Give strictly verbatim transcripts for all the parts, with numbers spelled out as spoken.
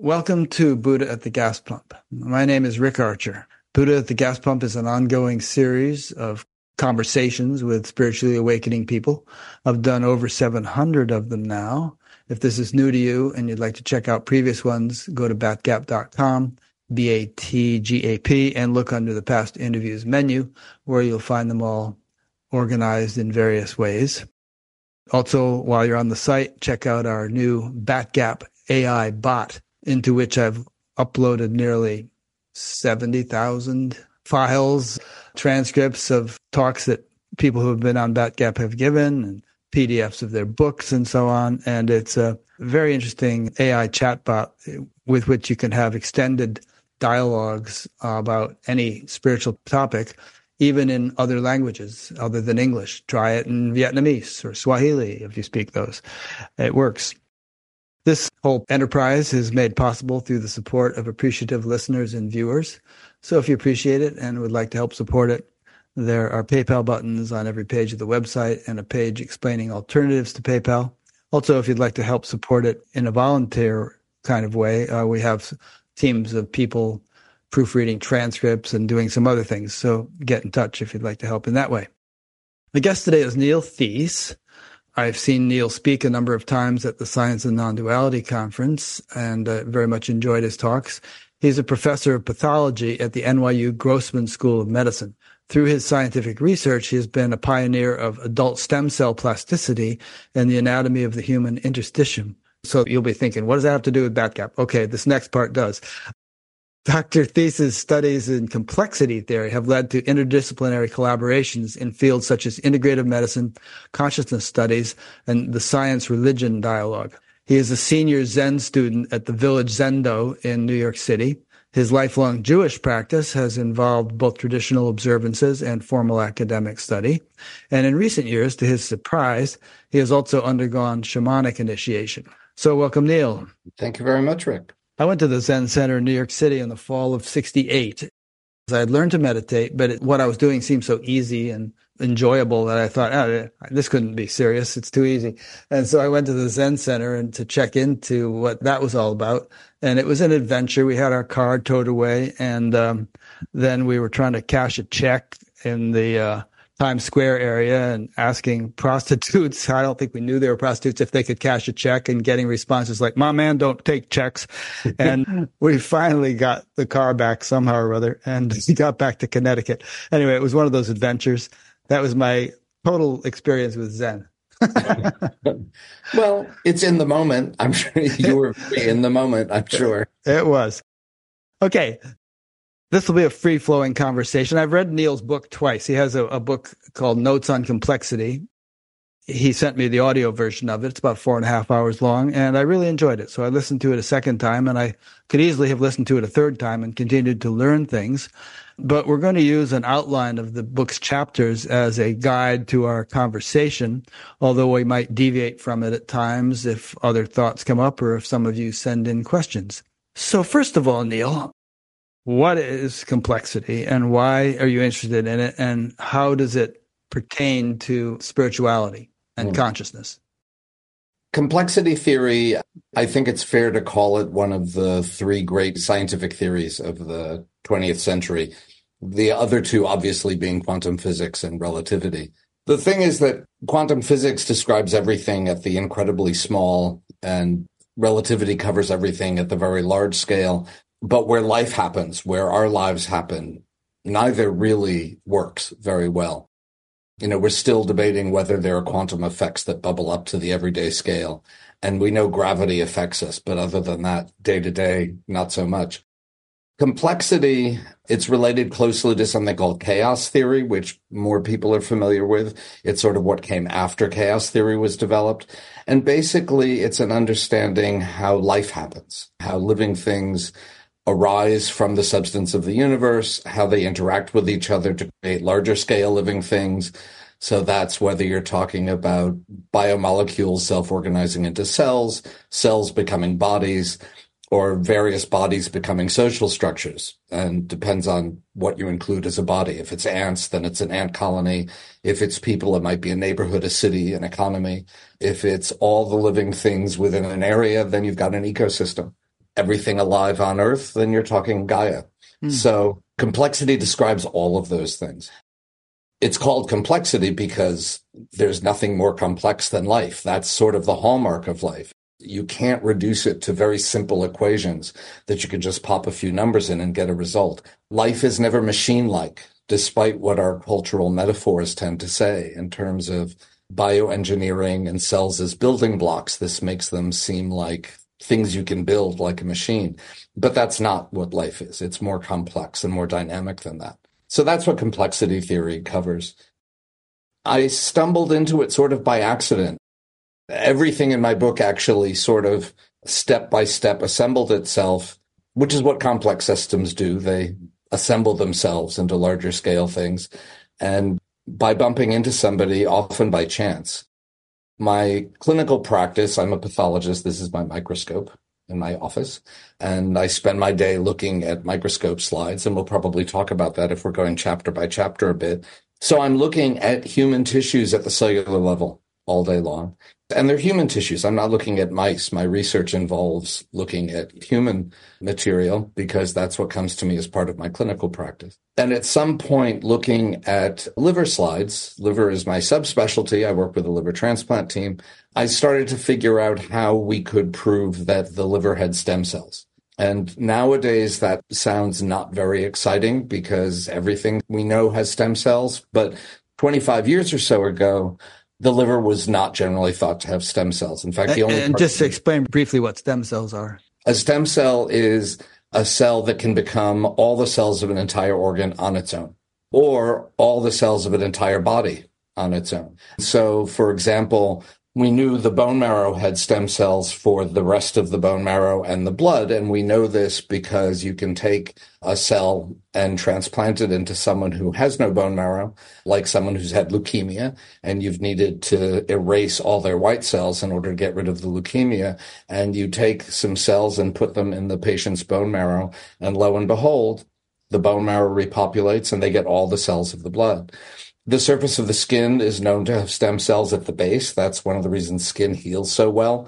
Welcome to Buddha at the Gas Pump. My name is Rick Archer. Buddha at the Gas Pump is an ongoing series of conversations with spiritually awakening people. I've done over seven hundred of them now. If this is new to you and you'd like to check out previous ones, go to batgap dot com, B A T G A P, and look under the past interviews menu where you'll find them all organized in various ways. Also, while you're on the site, check out our new BatGap A I bot, into which I've uploaded nearly seventy thousand files, transcripts of talks that people who have been on BatGap have given, and P D Fs of their books and so on. And it's a very interesting A I chatbot with which you can have extended dialogues about any spiritual topic, even in other languages other than English. Try it in Vietnamese or Swahili if you speak those. It works. This whole enterprise is made possible through the support of appreciative listeners and viewers. So if you appreciate it and would like to help support it, there are PayPal buttons on every page of the website and a page explaining alternatives to PayPal. Also, if you'd like to help support it in a volunteer kind of way, uh, we have teams of people proofreading transcripts and doing some other things. So get in touch if you'd like to help in that way. The guest today is Neil Theis. I've seen Neil speak a number of times at the Science and Non-Duality Conference and uh, very much enjoyed his talks. He's a professor of pathology at the N Y U Grossman School of Medicine. Through his scientific research, he has been a pioneer of adult stem cell plasticity and the anatomy of the human interstitium. So you'll be thinking, what does that have to do with BatGap? Okay, this next part does. Doctor Theis's studies in complexity theory have led to interdisciplinary collaborations in fields such as integrative medicine, consciousness studies, and the science-religion dialogue. He is a senior Zen student at the Village Zendo in New York City. His lifelong Jewish practice has involved both traditional observances and formal academic study. And in recent years, to his surprise, he has also undergone shamanic initiation. So welcome, Neil. Thank you very much, Rick. I went to the Zen Center in New York City in the fall of sixty-eight. I had learned to meditate, but it, what I was doing seemed so easy and enjoyable that I thought, oh, this couldn't be serious. It's too easy. And so I went to the Zen Center and to check into what that was all about. And it was an adventure. We had our car towed away, and um, then we were trying to cash a check in the uh, Times Square area and asking prostitutes, I don't think we knew they were prostitutes, if they could cash a check, and getting responses like, my man, don't take checks. And we finally got the car back somehow or other, and we got back to Connecticut. Anyway, it was one of those adventures. That was my total experience with Zen. Well, it's in the moment. I'm sure you were in the moment, I'm sure. It was. Okay. This will be a free-flowing conversation. I've read Neil's book twice. He has a, a book called Notes on Complexity. He sent me the audio version of it. It's about four and a half hours long, and I really enjoyed it. So I listened to it a second time, and I could easily have listened to it a third time and continued to learn things. But we're going to use an outline of the book's chapters as a guide to our conversation, although we might deviate from it at times if other thoughts come up or if some of you send in questions. So first of all, Neil, what is complexity and why are you interested in it, and how does it pertain to spirituality and mm. consciousness? Complexity theory, I think it's fair to call it one of the three great scientific theories of the twentieth century. The other two obviously being quantum physics and relativity. The thing is that quantum physics describes everything at the incredibly small, and relativity covers everything at the very large scale. But where life happens, where our lives happen, neither really works very well. You know, we're still debating whether there are quantum effects that bubble up to the everyday scale. And we know gravity affects us, but other than that, day to day, not so much. Complexity, it's related closely to something called chaos theory, which more people are familiar with. It's sort of what came after chaos theory was developed. And basically, it's an understanding how life happens, how living things arise from the substance of the universe, how they interact with each other to create larger scale living things. So that's whether you're talking about biomolecules self-organizing into cells, cells becoming bodies, or various bodies becoming social structures, and depends on what you include as a body. If it's ants, then it's an ant colony. If it's people, it might be a neighborhood, a city, an economy. If it's all the living things within an area, then you've got an ecosystem. everything alive on Earth, then you're talking Gaia. Mm. So complexity describes all of those things. It's called complexity because there's nothing more complex than life. That's sort of the hallmark of life. You can't reduce it to very simple equations that you could just pop a few numbers in and get a result. Life is never machine-like, despite what our cultural metaphors tend to say in terms of bioengineering and cells as building blocks. This makes them seem like things you can build like a machine. But that's not what life is. It's more complex and more dynamic than that. So that's what complexity theory covers. I stumbled into it sort of by accident. Everything in my book actually sort of step by step assembled itself, which is what complex systems do. They assemble themselves into larger scale things. And by bumping into somebody, often by chance. My clinical practice, I'm a pathologist. This is my microscope in my office. And I spend my day looking at microscope slides. And we'll probably talk about that if we're going chapter by chapter a bit. So I'm looking at human tissues at the cellular level all day long. And they're human tissues. I'm not looking at mice. My research involves looking at human material because that's what comes to me as part of my clinical practice. And at some point, looking at liver slides, liver is my subspecialty. I work with a liver transplant team. I started to figure out how we could prove that the liver had stem cells. And nowadays, that sounds not very exciting because everything we know has stem cells. But twenty-five years or so ago, the liver was not generally thought to have stem cells. In fact, the only and just to explain briefly what stem cells are. A stem cell is a cell that can become all the cells of an entire organ on its own, or all the cells of an entire body on its own. So, for example, we knew the bone marrow had stem cells for the rest of the bone marrow and the blood, and we know this because you can take a cell and transplant it into someone who has no bone marrow, like someone who's had leukemia, and you've needed to erase all their white cells in order to get rid of the leukemia, and you take some cells and put them in the patient's bone marrow, and lo and behold, the bone marrow repopulates and they get all the cells of the blood. The surface of the skin is known to have stem cells at the base. That's one of the reasons skin heals so well.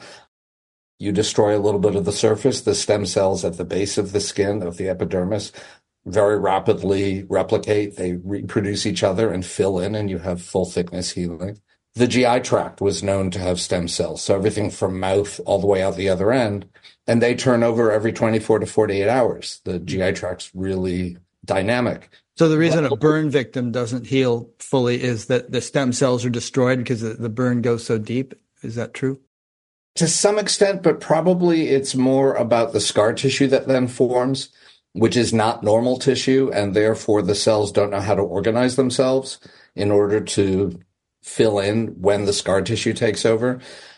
You destroy a little bit of the surface, the stem cells at the base of the skin, of the epidermis, very rapidly replicate. They reproduce each other and fill in, and you have full thickness healing. The G I tract was known to have stem cells, so everything from mouth all the way out the other end, and they turn over every twenty-four to forty-eight hours. The G I tract's really dynamic. So the reason a burn victim doesn't heal fully is that the stem cells are destroyed because the burn goes so deep. Is that true? To some extent, but probably it's more about the scar tissue that then forms, which is not normal tissue, and therefore the cells don't know how to organize themselves in order to fill in when the scar tissue takes over.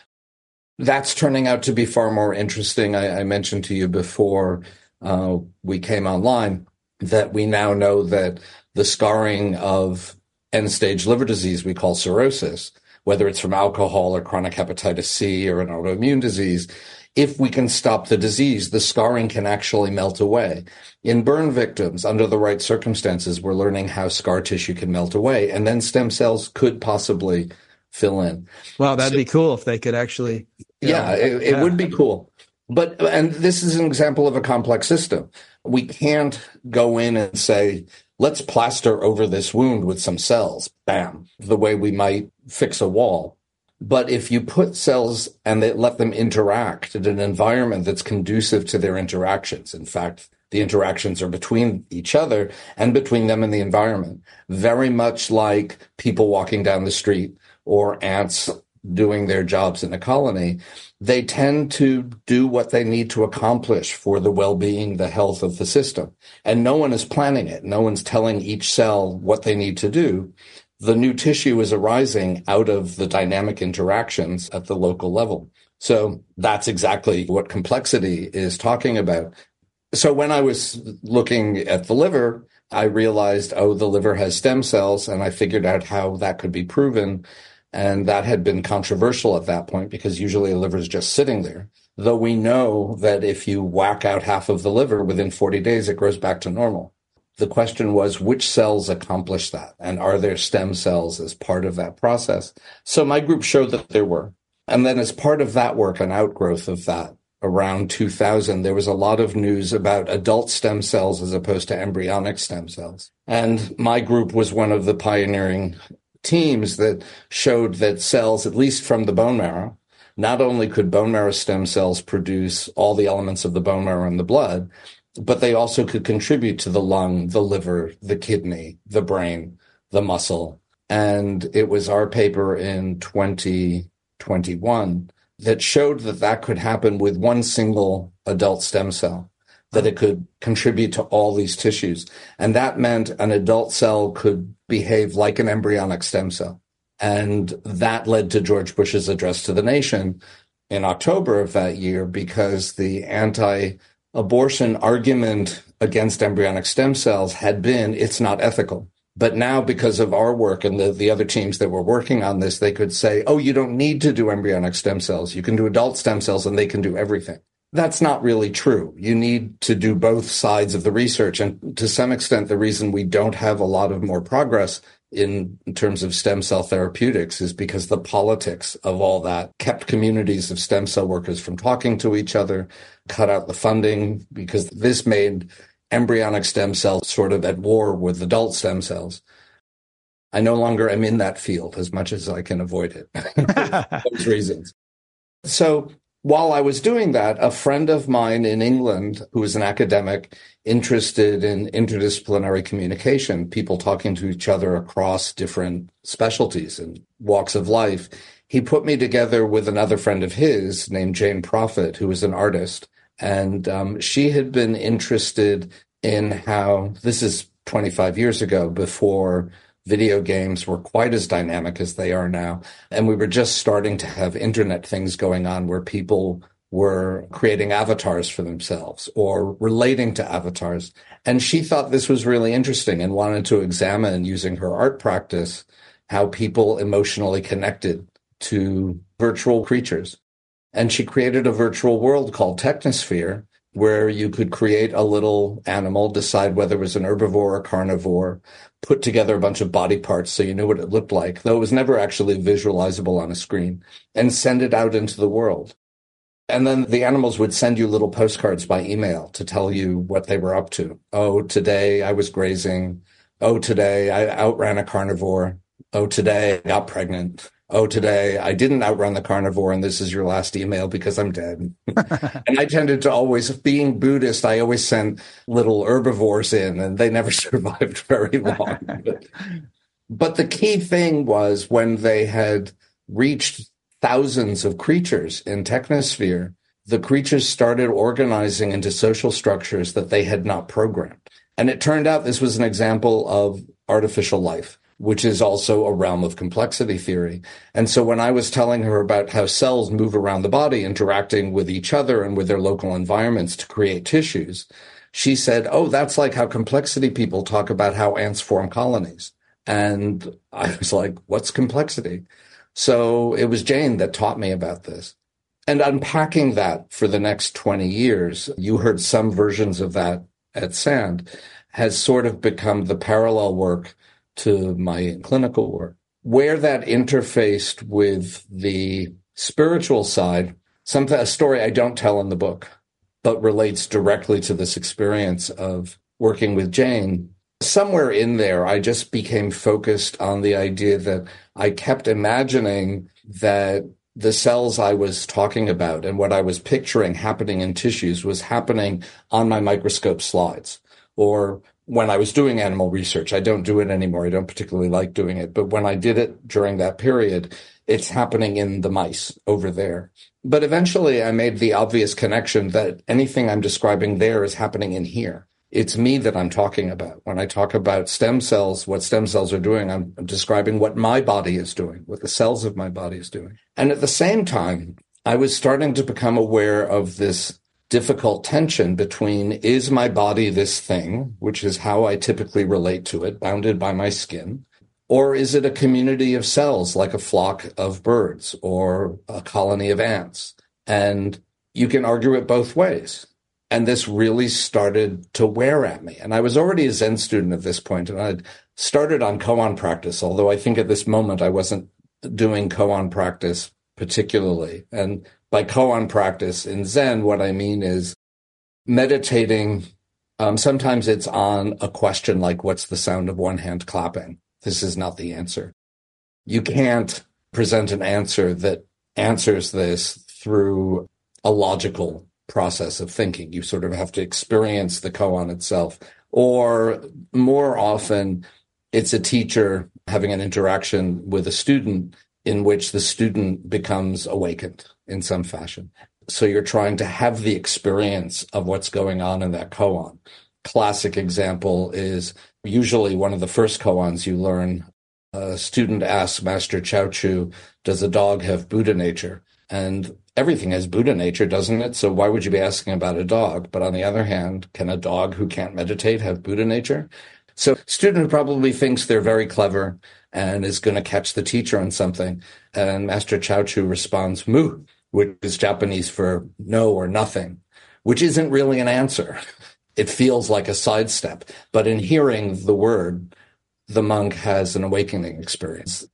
That's turning out to be far more interesting. I, I mentioned to you before uh, we came online that we now know that the scarring of end-stage liver disease we call cirrhosis, whether it's from alcohol or chronic hepatitis C or an autoimmune disease, if we can stop the disease, the scarring can actually melt away. In burn victims, under the right circumstances, we're learning how scar tissue can melt away, and then stem cells could possibly fill in. Wow, that'd so, be cool if they could actually. Yeah, know, it, it yeah. would be cool. But, and this is an example of a complex system. We can't go in and say, let's plaster over this wound with some cells, bam, the way we might fix a wall. But if you put cells and they let them interact in an environment that's conducive to their interactions, in fact, the interactions are between each other and between them and the environment, very much like people walking down the street or ants doing their jobs in a colony, they tend to do what they need to accomplish for the well-being, the health of the system. And no one is planning it. No one's telling each cell what they need to do. The new tissue is arising out of the dynamic interactions at the local level. So that's exactly what complexity is talking about. So when I was looking at the liver, I realized, oh, the liver has stem cells, and I figured out how that could be proven. And that had been controversial at that point because usually a liver is just sitting there. Though we know that if you whack out half of the liver within forty days, it grows back to normal. The question was, which cells accomplish that? And are there stem cells as part of that process? So my group showed that there were. And then as part of that work, an outgrowth of that around two thousand, there was a lot of news about adult stem cells as opposed to embryonic stem cells. And my group was one of the pioneering teams that showed that cells, at least from the bone marrow, not only could bone marrow stem cells produce all the elements of the bone marrow and the blood, but they also could contribute to the lung, the liver, the kidney, the brain, the muscle. And it was our paper in twenty twenty-one that showed that that could happen with one single adult stem cell, that it could contribute to all these tissues. And that meant an adult cell could behave like an embryonic stem cell. And that led to George Bush's address to the nation in October of that year, because the anti-abortion argument against embryonic stem cells had been, it's not ethical. But now, because of our work and the, the other teams that were working on this, they could say, oh, you don't need to do embryonic stem cells. You can do adult stem cells and they can do everything. That's not really true. You need to do both sides of the research. And to some extent, the reason we don't have a lot of more progress in, in terms of stem cell therapeutics is because the politics of all that kept communities of stem cell workers from talking to each other, cut out the funding, because this made embryonic stem cells sort of at war with adult stem cells. I no longer am in that field as much as I can avoid it for those reasons. So while I was doing that, a friend of mine in England, who was an academic interested in interdisciplinary communication, people talking to each other across different specialties and walks of life, he put me together with another friend of his named Jane Prophet, who was an artist. And um, she had been interested in how, this is twenty-five years ago, before video games were quite as dynamic as they are now. And we were just starting to have internet things going on where people were creating avatars for themselves or relating to avatars. And she thought this was really interesting and wanted to examine, using her art practice, how people emotionally connected to virtual creatures. And she created a virtual world called Technosphere, where you could create a little animal, decide whether it was an herbivore or carnivore, put together a bunch of body parts so you knew what it looked like, though it was never actually visualizable on a screen, and send it out into the world. And then the animals would send you little postcards by email to tell you what they were up to. Oh, today I was grazing. Oh, today I outran a carnivore. Oh, today I got pregnant. Oh, today I didn't outrun the carnivore, and this is your last email because I'm dead. And I tended to always, being Buddhist, I always sent little herbivores in, and they never survived very long. but, but the key thing was when they had reached thousands of creatures in Technosphere, the creatures started organizing into social structures that they had not programmed. And it turned out this was an example of artificial life, which is also a realm of complexity theory. And so when I was telling her about how cells move around the body, interacting with each other and with their local environments to create tissues, she said, oh, that's like how complexity people talk about how ants form colonies. And I was like, what's complexity? So it was Jane that taught me about this. And unpacking that for the next twenty years, you heard some versions of that at SAND, has sort of become the parallel work to my clinical work, where that interfaced with the spiritual side, something, a story I don't tell in the book, but relates directly to this experience of working with Jane. Somewhere in there, I just became focused on the idea that I kept imagining that the cells I was talking about and what I was picturing happening in tissues was happening on my microscope slides, or when I was doing animal research. I don't do it anymore. I don't particularly like doing it. But when I did it during that period, it's happening in the mice over there. But eventually I made the obvious connection that anything I'm describing there is happening in here. It's me that I'm talking about. When I talk about stem cells, what stem cells are doing, I'm describing what my body is doing, what the cells of my body is doing. And at the same time, I was starting to become aware of this difficult tension between, is my body this thing, which is how I typically relate to it, bounded by my skin, or is it a community of cells like a flock of birds or a colony of ants? And you can argue it both ways. And this really started to wear at me. And I was already a Zen student at this point, and I'd started on koan practice, although I think at this moment I wasn't doing koan practice particularly. And by koan practice in Zen, what I mean is meditating. Um, sometimes it's on a question like, what's the sound of one hand clapping? This is not the answer. You can't present an answer that answers this through a logical process of thinking. You sort of have to experience the koan itself. Or more often, it's a teacher having an interaction with a student in which the student becomes awakened in some fashion. So you're trying to have the experience of what's going on in that koan. Classic example is usually one of the first koans you learn. A student asks Master Chao Chu, does a dog have Buddha nature? And everything has Buddha nature, doesn't it? So why would you be asking about a dog? But on the other hand, can a dog who can't meditate have Buddha nature? So student who probably thinks they're very clever and is going to catch the teacher on something. And Master Chao Chu responds, mu, which is Japanese for no or nothing, which isn't really an answer. It feels like a sidestep. But in hearing the word, the monk has an awakening experience.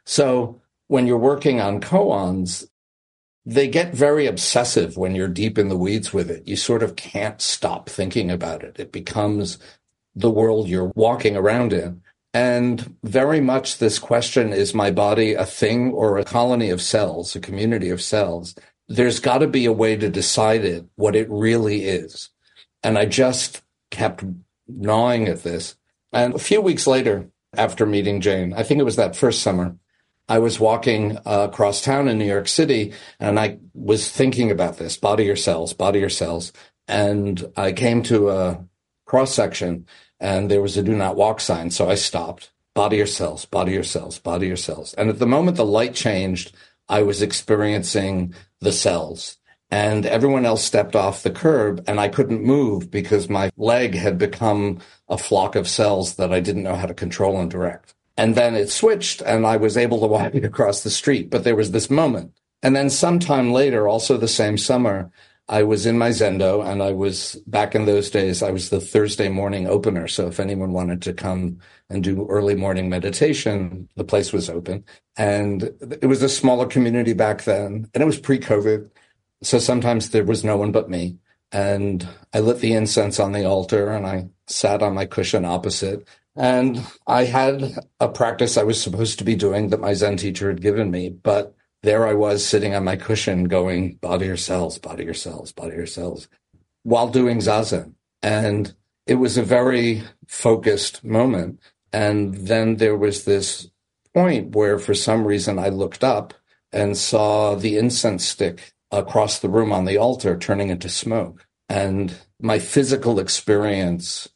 So when you're working on koans, they get very obsessive when you're deep in the weeds with it. You sort of can't stop thinking about it. It becomes the world you're walking around in. And very much this question, is my body a thing or a colony of cells, a community of cells? There's got to be a way to decide it, what it really is. And I just kept gnawing at this. And a few weeks later, after meeting Jane, I think it was that first summer, I was walking uh, across town in New York City, and I was thinking about this, body or cells, body or cells. And I came to a cross section, and there was a do not walk sign. So I stopped, body or cells, body or cells, body or cells. And at the moment the light changed, I was experiencing the cells. And everyone else stepped off the curb, and I couldn't move because my leg had become a flock of cells that I didn't know how to control and direct. And then it switched, and I was able to walk across the street. But there was this moment. And then sometime later, also the same summer, I was in my Zendo, and I was, back in those days, I was the Thursday morning opener. So if anyone wanted to come and do early morning meditation, the place was open. And it was a smaller community back then, and it was pre-COVID. So sometimes there was no one but me. And I lit the incense on the altar, and I sat on my cushion opposite. And I had a practice I was supposed to be doing that my Zen teacher had given me. But there I was sitting on my cushion going, body or cells, body or cells, body or cells, while doing Zazen. And it was a very focused moment. And then there was this point where for some reason I looked up and saw the incense stick across the room on the altar turning into smoke. And my physical experience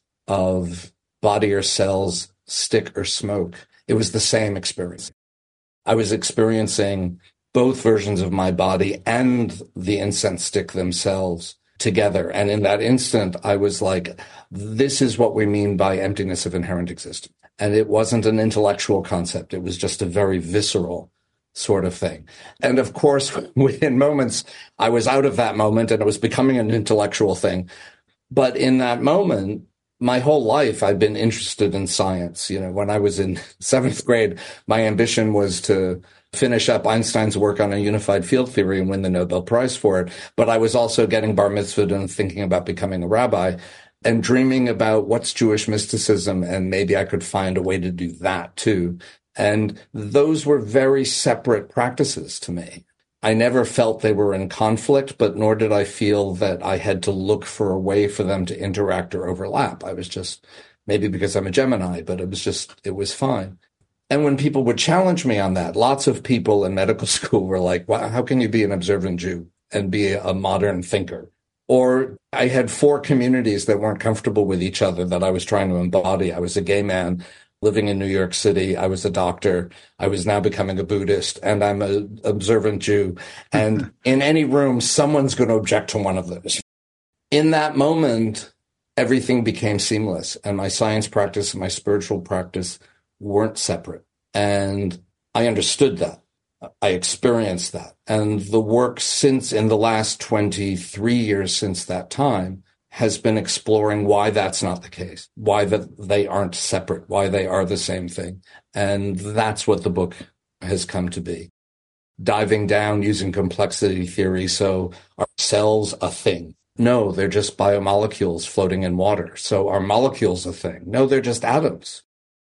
of body or cells, stick or smoke, it was the same experience. I was experiencing both versions of my body and the incense stick themselves together. And in that instant, I was like, this is what we mean by emptiness of inherent existence. And it wasn't an intellectual concept. It was just a very visceral sort of thing. And of course, within moments, I was out of that moment and it was becoming an intellectual thing. But in that moment, my whole life, I've been interested in science. You know, when I was in seventh grade, my ambition was to finish up Einstein's work on a unified field theory and win the Nobel Prize for it. But I was also getting bar mitzvahed and thinking about becoming a rabbi and dreaming about what's Jewish mysticism, and maybe I could find a way to do that too. And those were very separate practices to me. I never felt they were in conflict, but nor did I feel that I had to look for a way for them to interact or overlap. I was just, maybe because I'm a Gemini, but it was just, it was fine. And when people would challenge me on that, lots of people in medical school were like, wow, how can you be an observant Jew and be a modern thinker? Or I had four communities that weren't comfortable with each other that I was trying to embody. I was a gay man living in New York City. I was a doctor. I was now becoming a Buddhist, and I'm an observant Jew. And in any room, someone's going to object to one of those. In that moment, everything became seamless, and my science practice and my spiritual practice weren't separate. And I understood that. I experienced that. And the work since, in the last twenty-three years since that time, has been exploring why that's not the case, why that they aren't separate, why they are the same thing. And that's what the book has come to be. diving down using complexity theory. So are cells a thing? No, they're just biomolecules floating in water. So are molecules a thing? No, they're just atoms.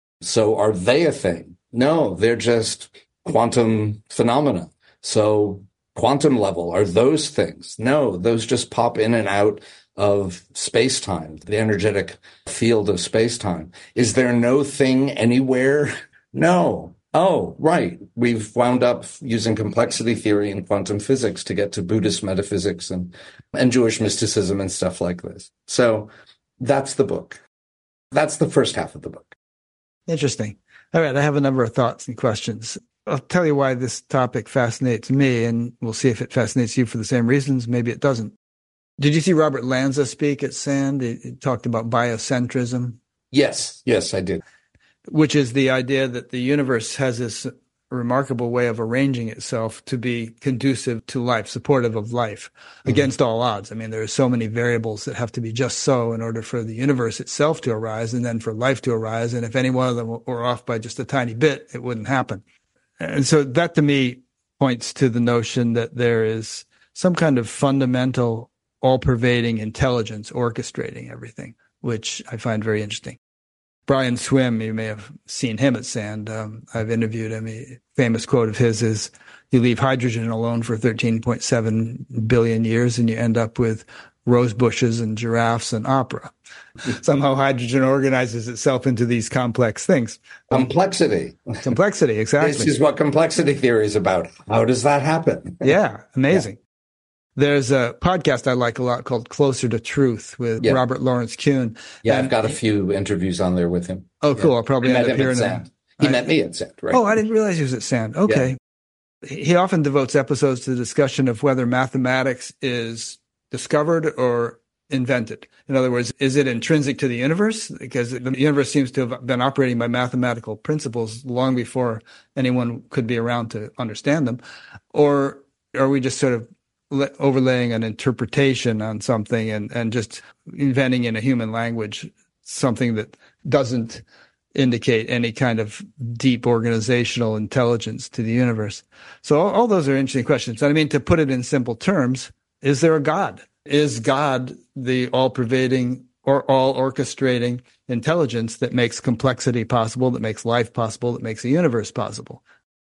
So are they a thing? No, they're just quantum phenomena. So quantum level, are those things? No, those just pop in and out of space-time, the energetic field of space-time. Is there no thing anywhere? No. Oh, right. We've wound up using complexity theory and quantum physics to get to Buddhist metaphysics and, and Jewish mysticism and stuff like this. So that's the book. That's the first half of the book. Interesting. All right. I have a number of thoughts and questions. I'll tell you why this topic fascinates me, and we'll see if it fascinates you for the same reasons. Maybe it doesn't. Did you see Robert Lanza speak at SAND? He, he talked about biocentrism. Yes. Yes, I did. Which is the idea that the universe has this remarkable way of arranging itself to be conducive to life, supportive of life, mm-hmm. against all odds. I mean, there are so many variables that have to be just so in order for the universe itself to arise and then for life to arise. And if any one of them were off by just a tiny bit, it wouldn't happen. And so that to me points to the notion that there is some kind of fundamental, all-pervading intelligence orchestrating everything, which I find very interesting. Brian Swim, you may have seen him at SAND. Um, I've interviewed him. A famous quote of his is, you leave hydrogen alone for thirteen point seven billion years and you end up with rose bushes and giraffes and opera. Somehow hydrogen organizes itself into these complex things. Complexity. Complexity, exactly. This is what complexity theory is about. How does that happen? Yeah, amazing. Yeah. There's a podcast I like a lot called Closer to Truth with yeah. Robert Lawrence Kuhn. Yeah, and I've got a few interviews on there with him. Oh, cool. Yeah. I'll probably I end met up him hearing at SAND. He I, met me at SAND, right? Oh, I didn't realize he was at SAND. Okay. Yeah. He often devotes episodes to the discussion of whether mathematics is discovered or invented. In other words, is it intrinsic to the universe? Because the universe seems to have been operating by mathematical principles long before anyone could be around to understand them. Or are we just sort of overlaying an interpretation on something and, and just inventing in a human language something that doesn't indicate any kind of deep organizational intelligence to the universe? So all, all those are interesting questions. And I mean, to put it in simple terms, is there a God? Is God the all-pervading or all-orchestrating intelligence that makes complexity possible, that makes life possible, that makes a universe possible?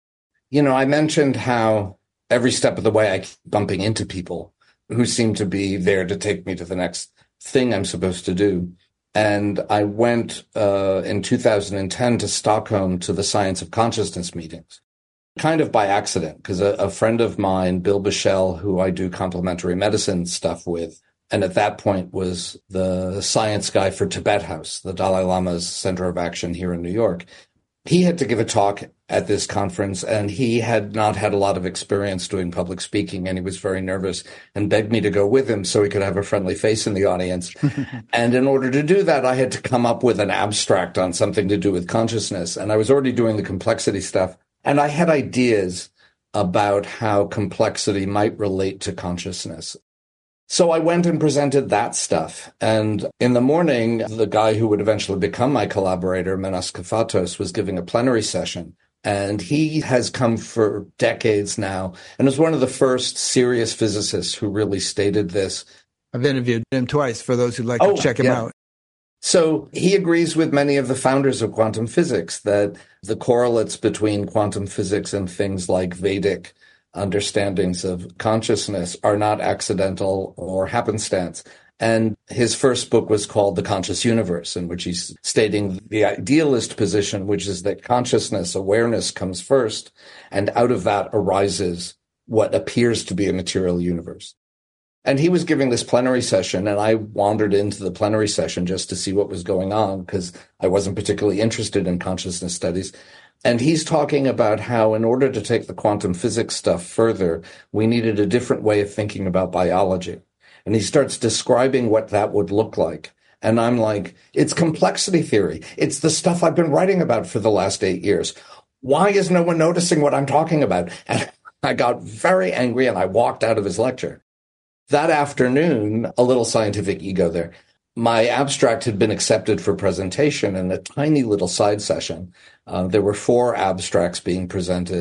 You know, I mentioned how every step of the way I keep bumping into people who seem to be there to take me to the next thing I'm supposed to do. And I went uh, in two thousand ten to Stockholm to the Science of Consciousness meetings, kind of by accident, because a, a friend of mine, Bill Bichel, who I do complementary medicine stuff with, and at that point was the science guy for Tibet House, the Dalai Lama's center of action here in New York. He had to give a talk at this conference, and he had not had a lot of experience doing public speaking, and he was very nervous and begged me to go with him so he could have a friendly face in the audience. And in order to do that, I had to come up with an abstract on something to do with consciousness. And I was already doing the complexity stuff, and I had ideas about how complexity might relate to consciousness. So I went and presented that stuff. And in the morning, the guy who would eventually become my collaborator, Menas Kafatos, was giving a plenary session. And he has come for decades now and is one of the first serious physicists who really stated this. I've interviewed him twice for those who'd like oh, to check him yeah. out. So he agrees with many of the founders of quantum physics that the correlates between quantum physics and things like Vedic understandings of consciousness are not accidental or happenstance. And his first book was called The Conscious Universe, in which he's stating the idealist position, which is that consciousness, awareness comes first, and out of that arises what appears to be a material universe. And he was giving this plenary session, and I wandered into the plenary session just to see what was going on, because I wasn't particularly interested in consciousness studies. And he's talking about how in order to take the quantum physics stuff further, we needed a different way of thinking about biology. And he starts describing what that would look like. And I'm like, it's complexity theory. It's the stuff I've been writing about for the last eight years. Why is no one noticing what I'm talking about? And I got very angry and I walked out of his lecture. That afternoon, a little scientific ego there. My abstract had been accepted for presentation in a tiny little side session. Uh, there were four abstracts being presented.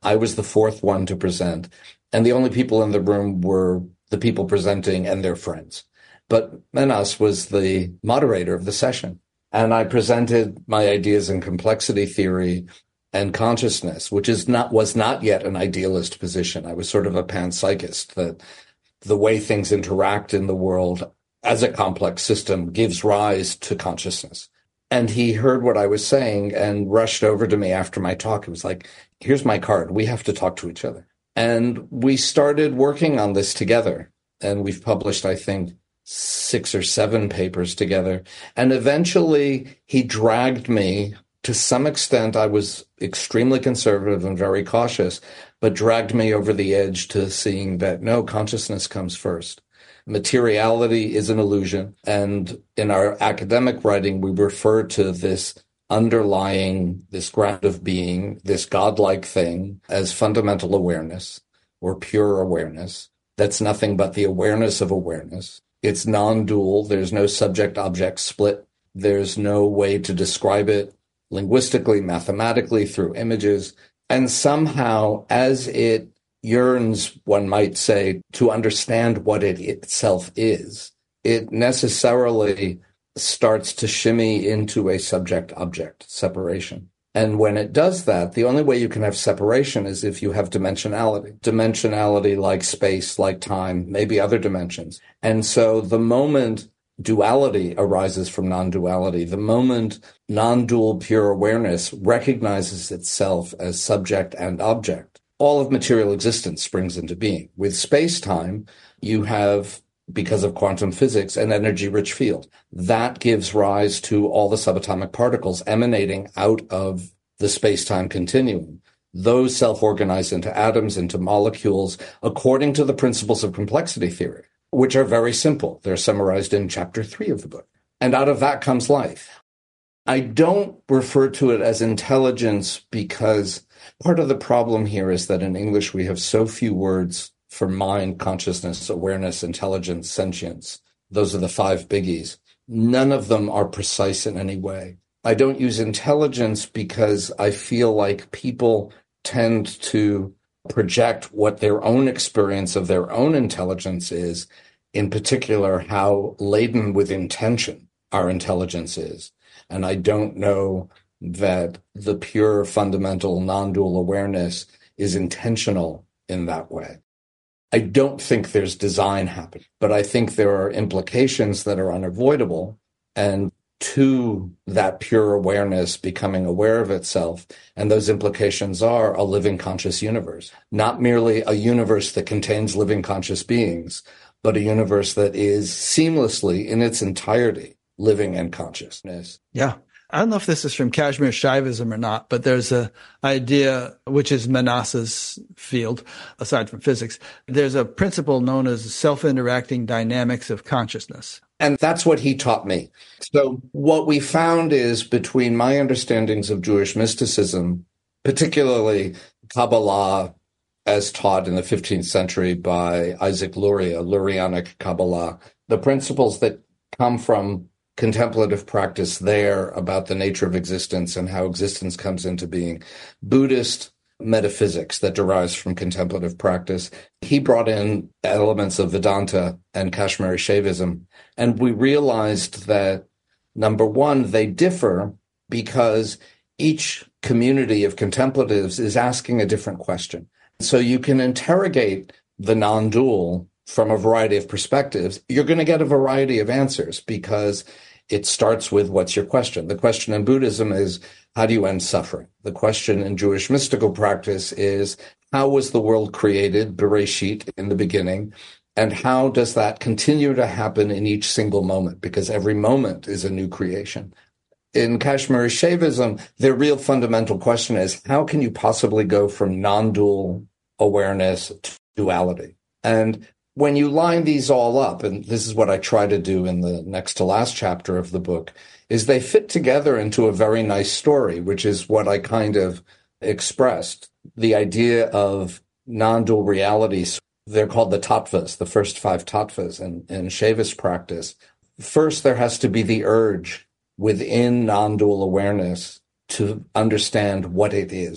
I was the fourth one to present, and the only people in the room were the people presenting and their friends. But Menas was the moderator of the session, and I presented my ideas in complexity theory and consciousness, which is not was not yet an idealist position. I was sort of a panpsychist, that the way things interact in the world as a complex system gives rise to consciousness. And he heard what I was saying and rushed over to me after my talk. It was like, here's my card. We have to talk to each other. And we started working on this together. And we've published, I think, six or seven papers together. And eventually he dragged me, to some extent. I was extremely conservative and very cautious, but dragged me over the edge to seeing that, no, consciousness comes first. Materiality is an illusion. And in our academic writing, we refer to this underlying, this ground of being, this godlike thing as fundamental awareness or pure awareness. That's nothing but the awareness of awareness. It's non-dual. There's no subject-object split. There's no way to describe it linguistically, mathematically, through images. And somehow, as it yearns, one might say, to understand what it itself is, it necessarily starts to shimmy into a subject-object separation. And when it does that, the only way you can have separation is if you have dimensionality. Dimensionality like space, like time, maybe other dimensions. And so the moment duality arises from non-duality, the moment non-dual pure awareness recognizes itself as subject and object, all of material existence springs into being. With space-time, you have, because of quantum physics, an energy-rich field. That gives rise to all the subatomic particles emanating out of the space-time continuum. Those self-organize into atoms, into molecules, according to the principles of complexity theory, which are very simple. They're summarized in chapter three of the book. And out of that comes life. I don't refer to it as intelligence because part of the problem here is that in English we have so few words for mind, consciousness, awareness, intelligence, sentience. Those are the five biggies. None of them are precise in any way. I don't use intelligence because I feel like people tend to project what their own experience of their own intelligence is, in particular, how laden with intention our intelligence is. And I don't know that the pure, fundamental, non-dual awareness is intentional in that way. I don't think there's design happening, but I think there are implications that are unavoidable. And to that pure awareness becoming aware of itself, and those implications are a living conscious universe, not merely a universe that contains living conscious beings, but a universe that is seamlessly in its entirety living and consciousness. Yeah. I don't know if this is from Kashmir Shaivism or not, but there's a idea, which is Menas's field, aside from physics. There's a principle known as self-interacting dynamics of consciousness. And that's what he taught me. So what we found is, between my understandings of Jewish mysticism, particularly Kabbalah as taught in the fifteenth century by Isaac Luria, Lurianic Kabbalah, the principles that come from contemplative practice there about the nature of existence and how existence comes into being, Buddhist metaphysics that derives from contemplative practice. He brought in elements of Vedanta and Kashmiri Shaivism, and we realized that, number one, they differ because each community of contemplatives is asking a different question. So you can interrogate the non-dual from a variety of perspectives. You're going to get a variety of answers because it starts with, what's your question? The question in Buddhism is, how do you end suffering? The question in Jewish mystical practice is, how was the world created, Bereshit, in the beginning? And how does that continue to happen in each single moment? Because every moment is a new creation. In Kashmiri Shaivism, their real fundamental question is, how can you possibly go from non-dual awareness to duality? And when you line these all up, and this is what I try to do in the next to last chapter of the book, is they fit together into a very nice story, which is what I kind of expressed. The idea of non-dual realities, they're called the tattvas, the first five tattvas in, in Shaivist practice. First, there has to be the urge within non-dual awareness to understand what it is.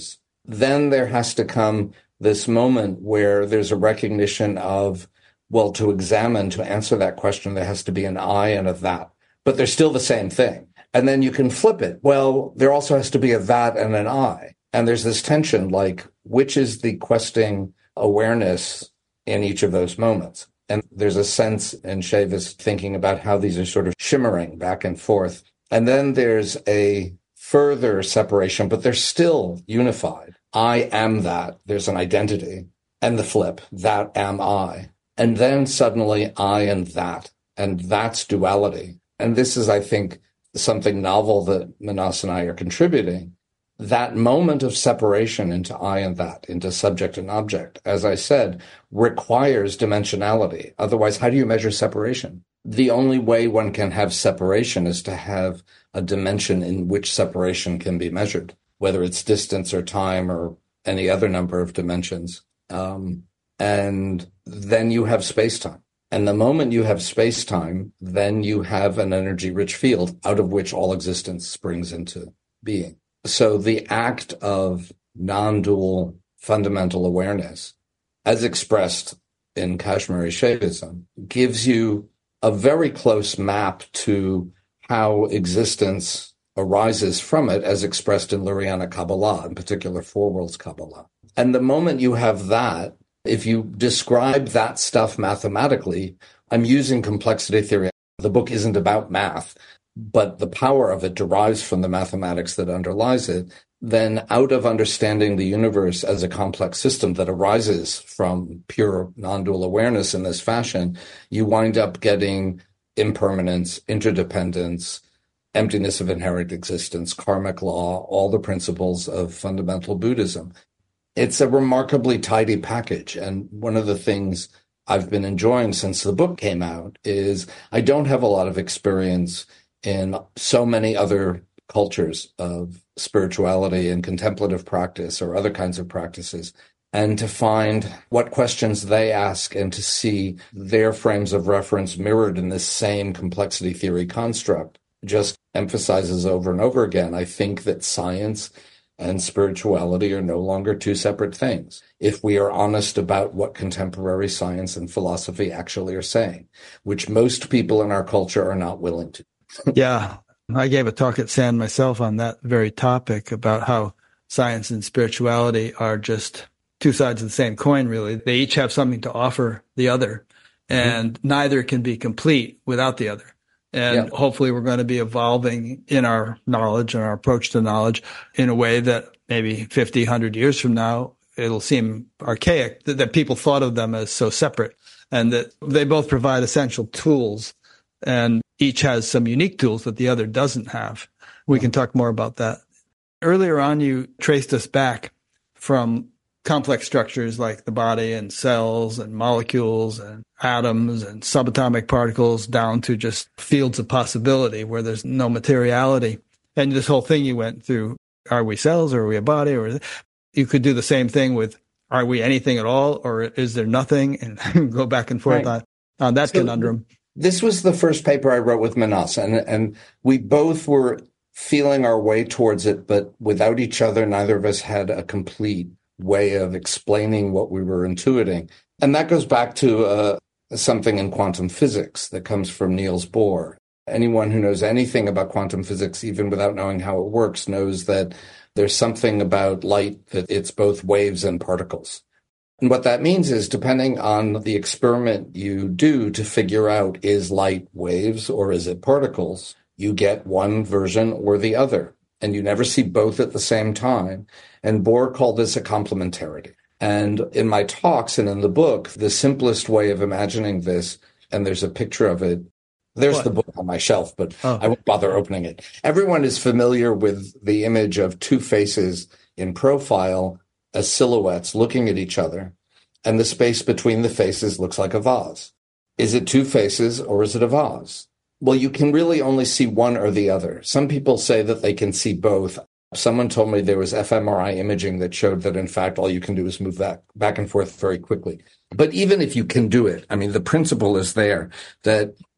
then there has to come this moment where there's a recognition of, well, to examine, to answer that question, there has to be an I and a that, but they're still the same thing. And then you can flip it. Well, there also has to be a that and an I. And there's this tension, like, which is the questing awareness in each of those moments? And there's a sense in Shavis thinking about how these are sort of shimmering back and forth. And then there's a further separation, but they're still unified. I am that. There's an identity. And the flip, that am I. And then suddenly I and that. And that's duality. And this is, I think, something novel that Manas and I are contributing. That moment of separation into I and that, into subject and object, as I said, requires dimensionality. Otherwise, how do you measure separation? The only way one can have separation is to have a dimension in which separation can be measured, whether it's distance or time or any other number of dimensions. Um, and then you have space-time. And the moment you have space-time, then you have an energy-rich field out of which all existence springs into being. So the act of non-dual fundamental awareness, as expressed in Kashmiri Shaivism, gives you a very close map to how existence arises from it, as expressed in Luriana Kabbalah, in particular Four Worlds Kabbalah. And the moment you have that, if you describe that stuff mathematically, I'm using complexity theory. The book isn't about math, but the power of it derives from the mathematics that underlies it. Then out of understanding the universe as a complex system that arises from pure non-dual awareness in this fashion, you wind up getting impermanence, interdependence, emptiness of inherent existence, karmic law, all the principles of fundamental Buddhism. It's a remarkably tidy package. And one of the things I've been enjoying since the book came out is I don't have a lot of experience in so many other cultures of spirituality and contemplative practice or other kinds of practices, and to find what questions they ask and to see their frames of reference mirrored in this same complexity theory construct just emphasizes over and over again, I think that science and spirituality are no longer two separate things, if we are honest about what contemporary science and philosophy actually are saying, which most people in our culture are not willing to. Yeah, I gave a talk at S A N myself on that very topic about how science and spirituality are just two sides of the same coin, really. They each have something to offer the other, and mm-hmm. neither can be complete without the other. And yeah. hopefully we're going to be evolving in our knowledge and our approach to knowledge in a way that maybe fifty, one hundred years from now, it'll seem archaic that, that people thought of them as so separate, and that they both provide essential tools, and each has some unique tools that the other doesn't have. We can talk more about that. Earlier on, you traced us back from complex structures like the body and cells and molecules and atoms and subatomic particles down to just fields of possibility where there's no materiality. And this whole thing you went through, are we cells or are we a body? Or you could do the same thing with, are we anything at all or is there nothing? And go back and forth right. on, on that so conundrum. This was the first paper I wrote with Manas, and, and we both were feeling our way towards it, but without each other, neither of us had a complete way of explaining what we were intuiting. And that goes back to uh, something in quantum physics that comes from Niels Bohr. Anyone who knows anything about quantum physics, even without knowing how it works, knows that there's something about light that it's both waves and particles. And what that means is, depending on the experiment you do to figure out, is light waves or is it particles, you get one version or the other. And you never see both at the same time. And Bohr called this a complementarity. And in my talks and in the book, the simplest way of imagining this, and there's a picture of it, there's what? The book on my shelf, but oh. I won't bother opening it. Everyone is familiar with the image of two faces in profile as silhouettes looking at each other, and the space between the faces looks like a vase. Is it two faces or is it a vase? Well, you can really only see one or the other. Some people say that they can see both. Someone told me there was fMRI imaging that showed that, in fact, all you can do is move that back and forth very quickly. But even if you can do it, I mean, the principle is there that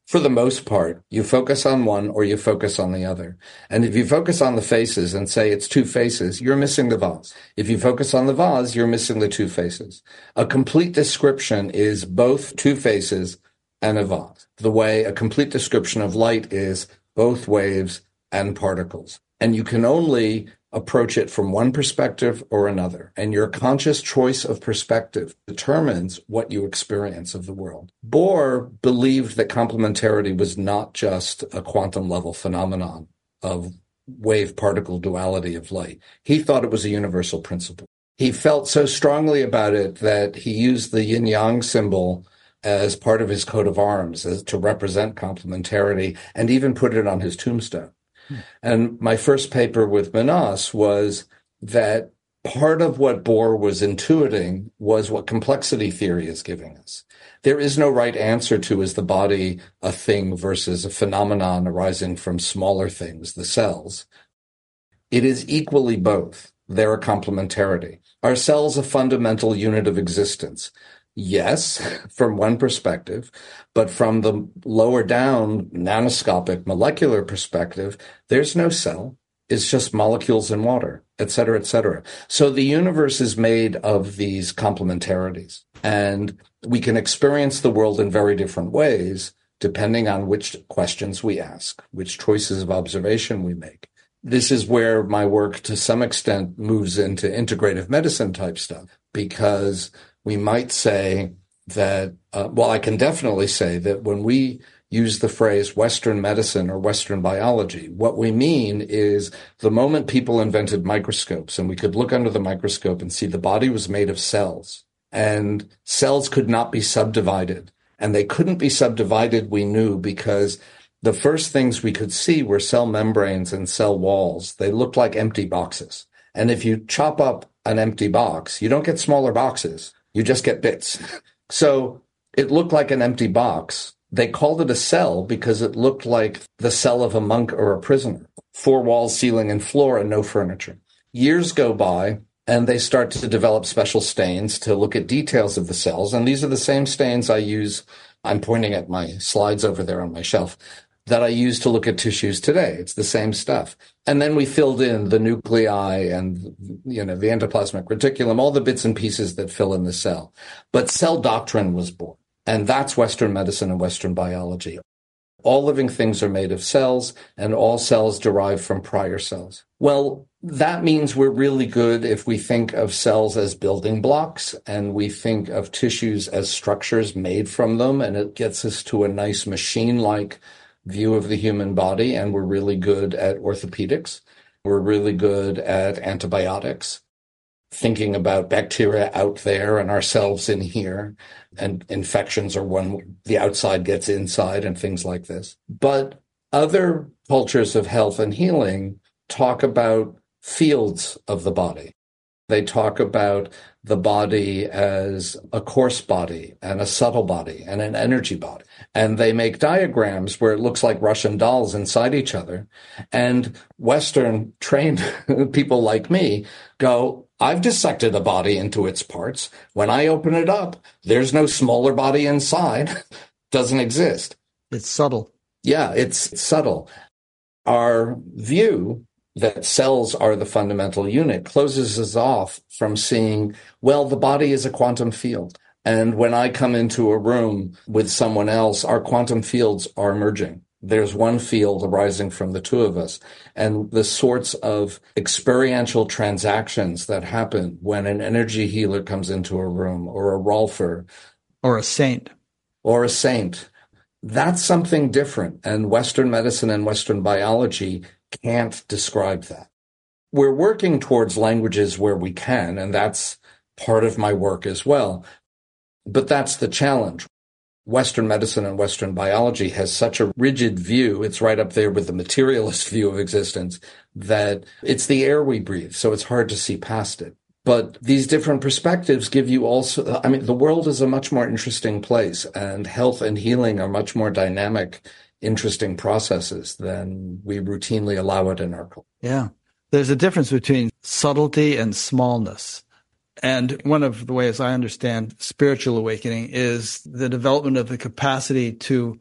For the most part, you focus on one or you focus on the other. And if you focus on the faces and say it's two faces, you're missing the vase. If you focus on the vase, you're missing the two faces. A complete description is both two faces and a vase. The way a complete description of light is both waves and particles. And you can only approach it from one perspective or another. And your conscious choice of perspective determines what you experience of the world. Bohr believed that complementarity was not just a quantum level phenomenon of wave-particle duality of light. He thought it was a universal principle. He felt so strongly about it that he used the yin-yang symbol as part of his coat of arms as to represent complementarity and even put it on his tombstone. And my first paper with Menas was that part of what Bohr was intuiting was what complexity theory is giving us. There is no right answer to, is the body a thing versus a phenomenon arising from smaller things, the cells. It is equally both. They're a complementarity. Are cells a fundamental unit of existence? Yes, from one perspective, but from the lower down nanoscopic molecular perspective, there's no cell. It's just molecules in water, et cetera, et cetera. So the universe is made of these complementarities, and we can experience the world in very different ways depending on which questions we ask, which choices of observation we make. This is where my work to some extent moves into integrative medicine type stuff, because we might say that, uh, well, I can definitely say that when we use the phrase Western medicine or Western biology, what we mean is the moment people invented microscopes and we could look under the microscope and see the body was made of cells, and cells could not be subdivided. And they couldn't be subdivided, we knew, because the first things we could see were cell membranes and cell walls. They looked like empty boxes. And if you chop up an empty box, you don't get smaller boxes. You just get bits. So it looked like an empty box. They called it a cell because it looked like the cell of a monk or a prisoner. Four walls, ceiling, and floor, and no furniture. Years go by, and they start to develop special stains to look at details of the cells. And these are the same stains I use. I'm pointing at my slides over there on my shelf that I use to look at tissues today. It's the same stuff. And then we filled in the nuclei and, you know, the endoplasmic reticulum, all the bits and pieces that fill in the cell. But cell doctrine was born. And that's Western medicine and Western biology. All living things are made of cells, and all cells derive from prior cells. Well, that means we're really good if we think of cells as building blocks, and we think of tissues as structures made from them, and it gets us to a nice machine-like view of the human body, and we're really good at orthopedics. We're really good at antibiotics, thinking about bacteria out there and ourselves in here, and infections are when the outside gets inside and things like this. But other cultures of health and healing talk about fields of the body. They talk about the body as a coarse body and a subtle body and an energy body. And they make diagrams where it looks like Russian dolls inside each other. And Western trained people like me go, I've dissected a body into its parts. When I open it up, there's no smaller body inside. Doesn't exist. It's subtle. Yeah, it's subtle. Our view that cells are the fundamental unit closes us off from seeing, well, the body is a quantum field. And when I come into a room with someone else, our quantum fields are merging. There's one field arising from the two of us. And the sorts of experiential transactions that happen when an energy healer comes into a room, or a Rolfer. Or a saint. Or a saint. That's something different. And Western medicine and Western biology can't describe that. We're working towards languages where we can, and that's part of my work as well. But that's the challenge. Western medicine and Western biology has such a rigid view, it's right up there with the materialist view of existence, that it's the air we breathe, so it's hard to see past it. But these different perspectives give you also, I mean, the world is a much more interesting place, and health and healing are much more dynamic, interesting processes than we routinely allow it in our culture. Yeah. There's a difference between subtlety and smallness. And one of the ways I understand spiritual awakening is the development of the capacity to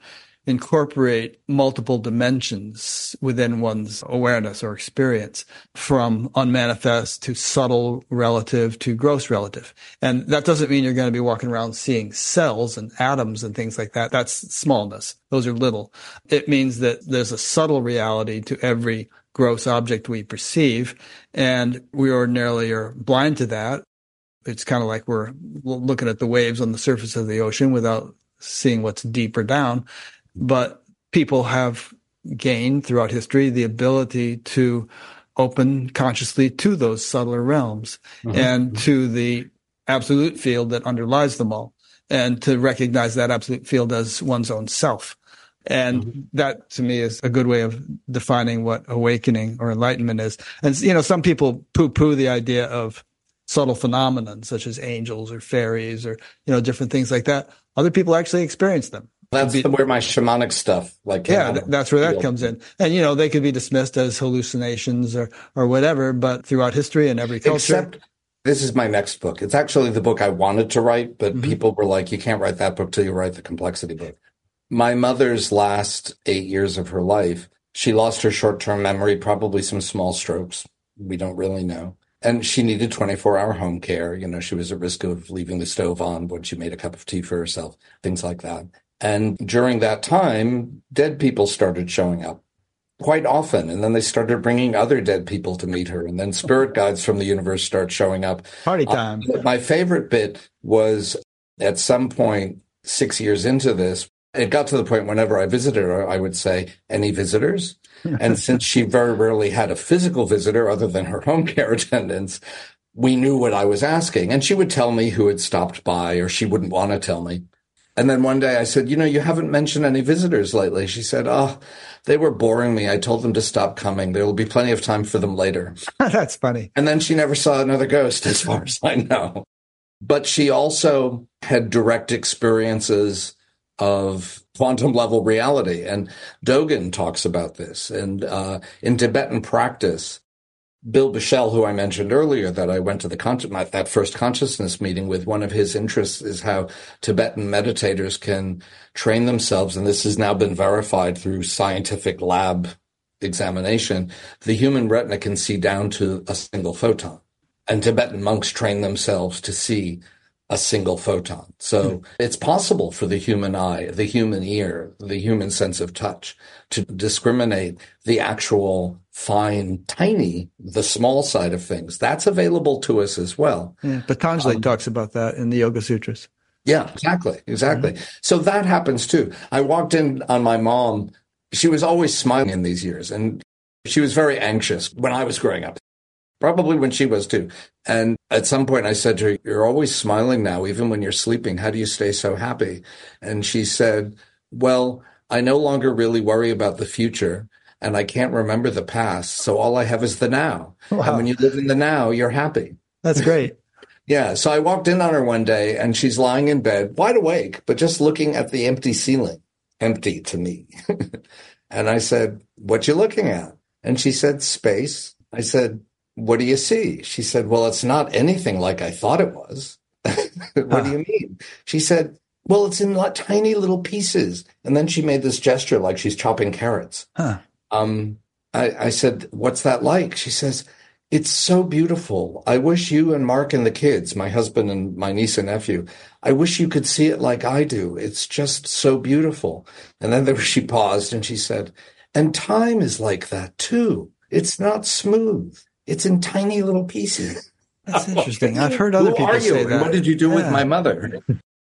incorporate multiple dimensions within one's awareness or experience, from unmanifest to subtle relative to gross relative. And that doesn't mean you're going to be walking around seeing cells and atoms and things like that. That's smallness. Those are little. It means that there's a subtle reality to every gross object we perceive, and we ordinarily are blind to that. It's kind of like we're looking at the waves on the surface of the ocean without seeing what's deeper down. But people have gained throughout history the ability to open consciously to those subtler realms mm-hmm. and to the absolute field that underlies them all, and to recognize that absolute field as one's own self. And mm-hmm. that, to me, is a good way of defining what awakening or enlightenment is. And, you know, some people poo-poo the idea of subtle phenomena, such as angels or fairies or, you know, different things like that. Other people actually experience them. That's be, where my shamanic stuff, like, yeah, th- that's where that field. comes in. And, you know, they could be dismissed as hallucinations or, or whatever, but throughout history and every culture. Except, this is my next book. It's actually the book I wanted to write, but mm-hmm. people were like, you can't write that book till you write the complexity book. My mother's last eight years of her life, she lost her short-term memory, probably some small strokes. We don't really know. And she needed twenty-four hour home care. You know, she was at risk of leaving the stove on when she made a cup of tea for herself, things like that. And during that time, dead people started showing up quite often. And then they started bringing other dead people to meet her. And then spirit guides from the universe start showing up. Party time. Uh, my favorite bit was at some point, six years into this, it got to the point whenever I visited her, I would say, any visitors? And since she very rarely had a physical visitor other than her home care attendants, we knew what I was asking. And she would tell me who had stopped by, or she wouldn't want to tell me. And then one day I said, you know, you haven't mentioned any visitors lately. She said, oh, they were boring me. I told them to stop coming. There will be plenty of time for them later. That's funny. And then she never saw another ghost, as far as I know. But she also had direct experiences of quantum level reality. And Dogen talks about this. And uh, in Tibetan practice, Bill Bichel, who I mentioned earlier, that I went to the con- my, that first consciousness meeting with, one of his interests is how Tibetan meditators can train themselves, and this has now been verified through scientific lab examination. The human retina can see down to a single photon, and Tibetan monks train themselves to see a single photon. So it's possible for the human eye, the human ear, the human sense of touch to discriminate the actual fine, tiny, the small side of things. That's available to us as well. Yeah, Patanjali um, talks about that in the Yoga Sutras. Yeah, exactly, exactly. Mm-hmm. So that happens too. I walked in on my mom. She was always smiling in these years, and she was very anxious when I was growing up. Probably when she was too. And at some point I said to her, you're always smiling now, even when you're sleeping. How do you stay so happy? And she said, well, I no longer really worry about the future, and I can't remember the past. So all I have is the now. Wow. And when you live in the now, you're happy. That's great. Yeah. So I walked in on her one day, and she's lying in bed, wide awake, but just looking at the empty ceiling, empty to me. And I said, what you looking at? And she said, space. I said, what do you see? She said, well, it's not anything like I thought it was. What huh. do you mean? She said, well, it's in like tiny little pieces. And then she made this gesture like she's chopping carrots. Huh. Um, I, I said, what's that like? She says, it's so beautiful. I wish you and Mark and the kids, my husband and my niece and nephew, I wish you could see it like I do. It's just so beautiful. And then there she paused and she said, and time is like that too. It's not smooth. It's in tiny little pieces. That's interesting. I've heard other Who people are you? say that. And what did you do yeah. with my mother?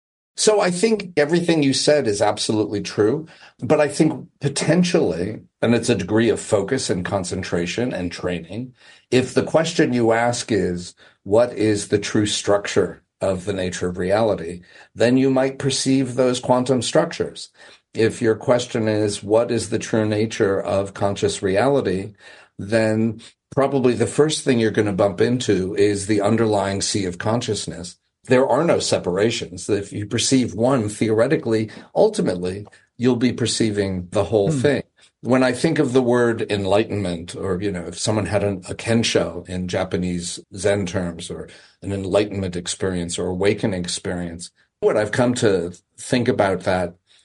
So I think everything you said is absolutely true. But I think potentially, and it's a degree of focus and concentration and training, if the question you ask is, what is the true structure of the nature of reality, then you might perceive those quantum structures. If your question is, what is the true nature of conscious reality, then probably the first thing you're going to bump into is the underlying sea of consciousness. There are no separations. If you perceive one, theoretically, ultimately, you'll be perceiving the whole hmm. thing. When I think of the word enlightenment, or, you know, if someone had an, a kensho in Japanese Zen terms, or an enlightenment experience or awakening experience, what I've come to think about that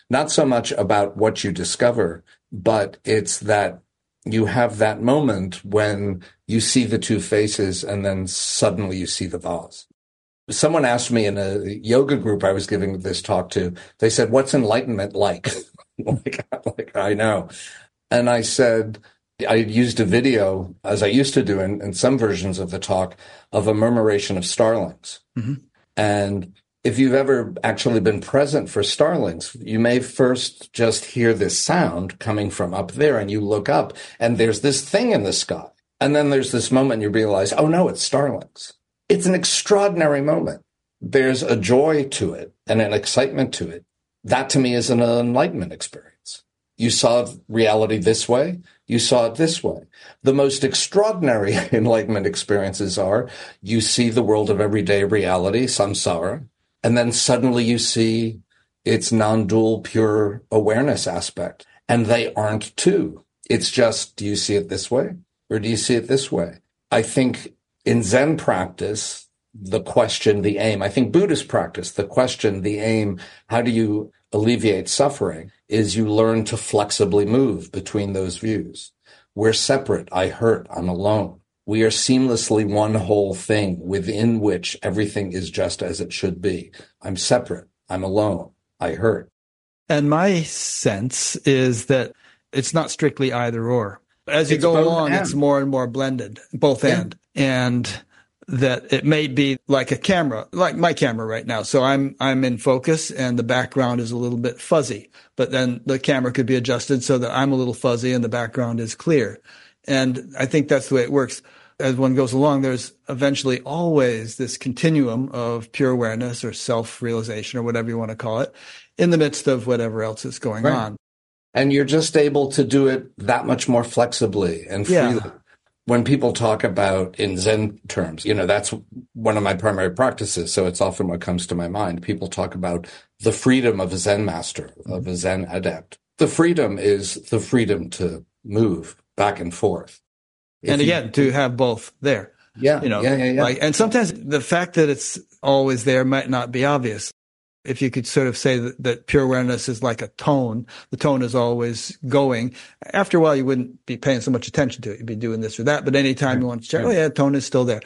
not so much about what you discover, but it's that you have that moment when you see the two faces and then suddenly you see the vase. Someone asked me in a yoga group I was giving this talk to, they said, what's enlightenment like? like, like, I know. And I said, I used a video, as I used to do in, in some versions of the talk, of a murmuration of starlings. Mm-hmm. And if you've ever actually been present for starlings, you may first just hear this sound coming from up there, and you look up and there's this thing in the sky. And then there's this moment you realize, oh no, it's starlings. It's an extraordinary moment. There's a joy to it and an excitement to it. That to me is an enlightenment experience. You saw reality this way. You saw it this way. The most extraordinary enlightenment experiences are you see the world of everyday reality, samsara, and then suddenly you see its non-dual pure awareness aspect. And they aren't two. It's just, do you see it this way or do you see it this way? I think in Zen practice, the question, the aim, I think Buddhist practice, the question, the aim, how do you alleviate suffering, is you learn to flexibly move between those views. We're separate. I hurt. I'm alone. We are seamlessly one whole thing within which everything is just as it should be. I'm separate. I'm alone. I hurt. And my sense is that it's not strictly either or. As you It's go both along, and. it's more and more blended, both Yeah. and. And that it may be like a camera, like my camera right now. So I'm I'm in focus and the background is a little bit fuzzy, but then the camera could be adjusted so that I'm a little fuzzy and the background is clear. And I think that's the way it works. As one goes along, there's eventually always this continuum of pure awareness or self-realization or whatever you want to call it in the midst of whatever else is going Right. on. And you're just able to do it that much more flexibly and freely. Yeah. When people talk about in Zen terms, you know, that's one of my primary practices. So it's often what comes to my mind. People talk about the freedom of a Zen master, of a Zen adept. The freedom is the freedom to move back and forth. If And you- again, to have both there. yeah, You know, yeah, yeah, yeah. like, and sometimes the fact that it's always there might not be obvious. If you could sort of say that, that pure awareness is like a tone, the tone is always going. After a while, you wouldn't be paying so much attention to it. You'd be doing this or that. But anytime you want to check, oh yeah, tone is still there.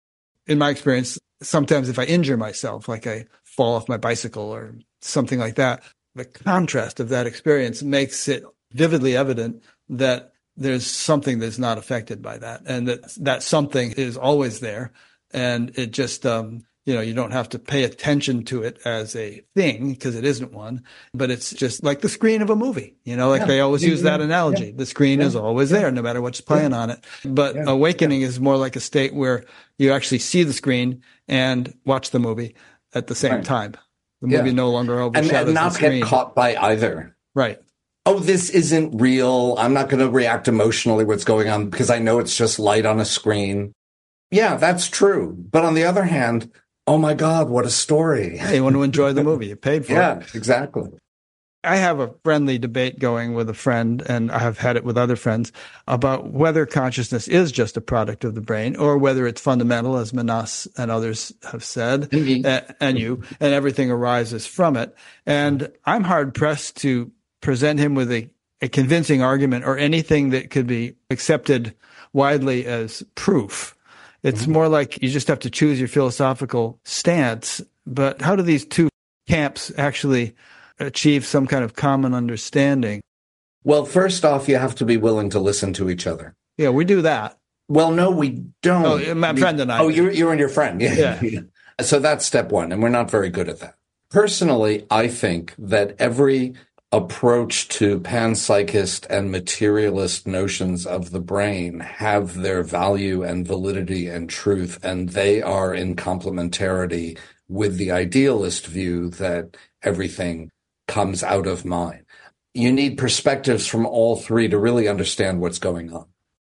In my experience, sometimes if I injure myself, like I fall off my bicycle or something like that, the contrast of that experience makes it vividly evident that there's something that's not affected by that, and that that something is always there. And it just, um, you know, you don't have to pay attention to it as a thing because it isn't one, but it's just like the screen of a movie, you know, like Yeah. they always Yeah, use that yeah, analogy. yeah. The screen Yeah. is always Yeah. there, no matter what's playing on it. But Yeah. awakening is more like a state where you actually see the screen and watch the movie at the same Right. time. The Yeah. movie no longer and, overshadows and not the get screen. caught by either. Right. Oh, this isn't real. I'm not going to react emotionally what's going on because I know it's just light on a screen. Yeah, that's true. But on the other hand, oh my God, what a story. Hey, you want to enjoy the movie. You paid for Yeah, it. exactly. I have a friendly debate going with a friend, and I have had it with other friends, about whether consciousness is just a product of the brain or whether it's fundamental, as Manas and others have said, And me. a- and you, and everything arises from it. And I'm hard pressed to present him with a, a convincing argument or anything that could be accepted widely as proof. It's Mm-hmm. more like you just have to choose your philosophical stance. But how do these two camps actually achieve some kind of common understanding? Well, first off, you have to be willing to listen to each other. Yeah, we do that. Well, no, we don't. Oh, my We- friend and I Oh, do. you're, you and your friend. Yeah. Yeah. So that's step one, and we're not very good at that. Personally, I think that every approach to panpsychist and materialist notions of the brain have their value and validity and truth, and they are in complementarity with the idealist view that everything comes out of mind. You need perspectives from all three to really understand what's going on.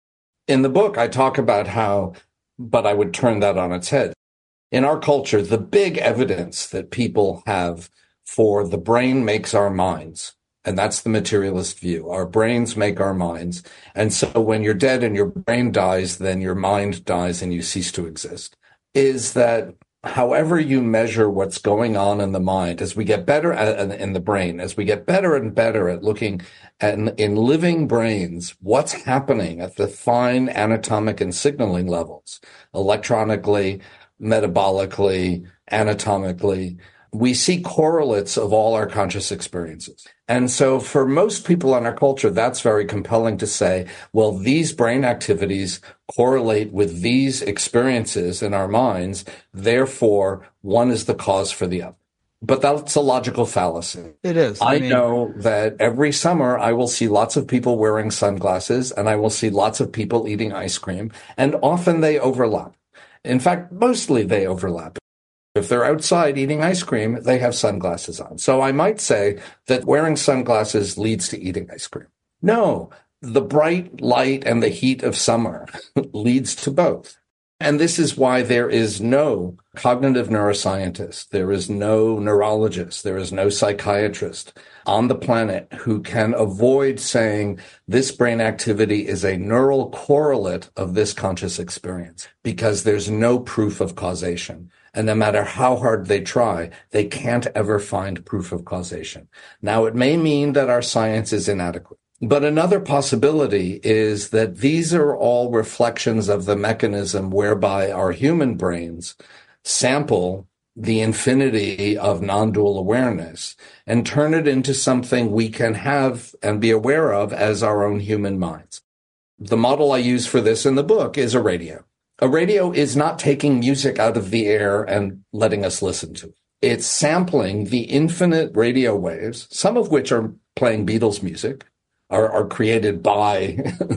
In the book, I talk about how, but I would turn that on its head. In our culture, the big evidence that people have for the brain makes our minds, and that's the materialist view. Our brains make our minds. And so when you're dead and your brain dies, then your mind dies and you cease to exist, is that however you measure what's going on in the mind, as we get better at, in the brain, as we get better and better at looking at in living brains, what's happening at the fine anatomic and signaling levels, electronically, metabolically, anatomically, we see correlates of all our conscious experiences. And so for most people in our culture, that's very compelling to say, well, these brain activities correlate with these experiences in our minds. Therefore, one is the cause for the other. But that's a logical fallacy. It is. I, I mean, know that every summer I will see lots of people wearing sunglasses and I will see lots of people eating ice cream, and often they overlap. In fact, mostly they overlap. If they're outside eating ice cream, they have sunglasses on. So I might say that wearing sunglasses leads to eating ice cream. No, the bright light and the heat of summer leads to both. And this is why there is no cognitive neuroscientist, there is no neurologist, there is no psychiatrist on the planet who can avoid saying this brain activity is a neural correlate of this conscious experience, because there's no proof of causation. And no matter how hard they try, they can't ever find proof of causation. Now, it may mean that our science is inadequate. But another possibility is that these are all reflections of the mechanism whereby our human brains sample the infinity of non-dual awareness and turn it into something we can have and be aware of as our own human minds. The model I use for this in the book is a radio. A radio is not taking music out of the air and letting us listen to it. It's sampling the infinite radio waves, some of which are playing Beatles music, are, are created by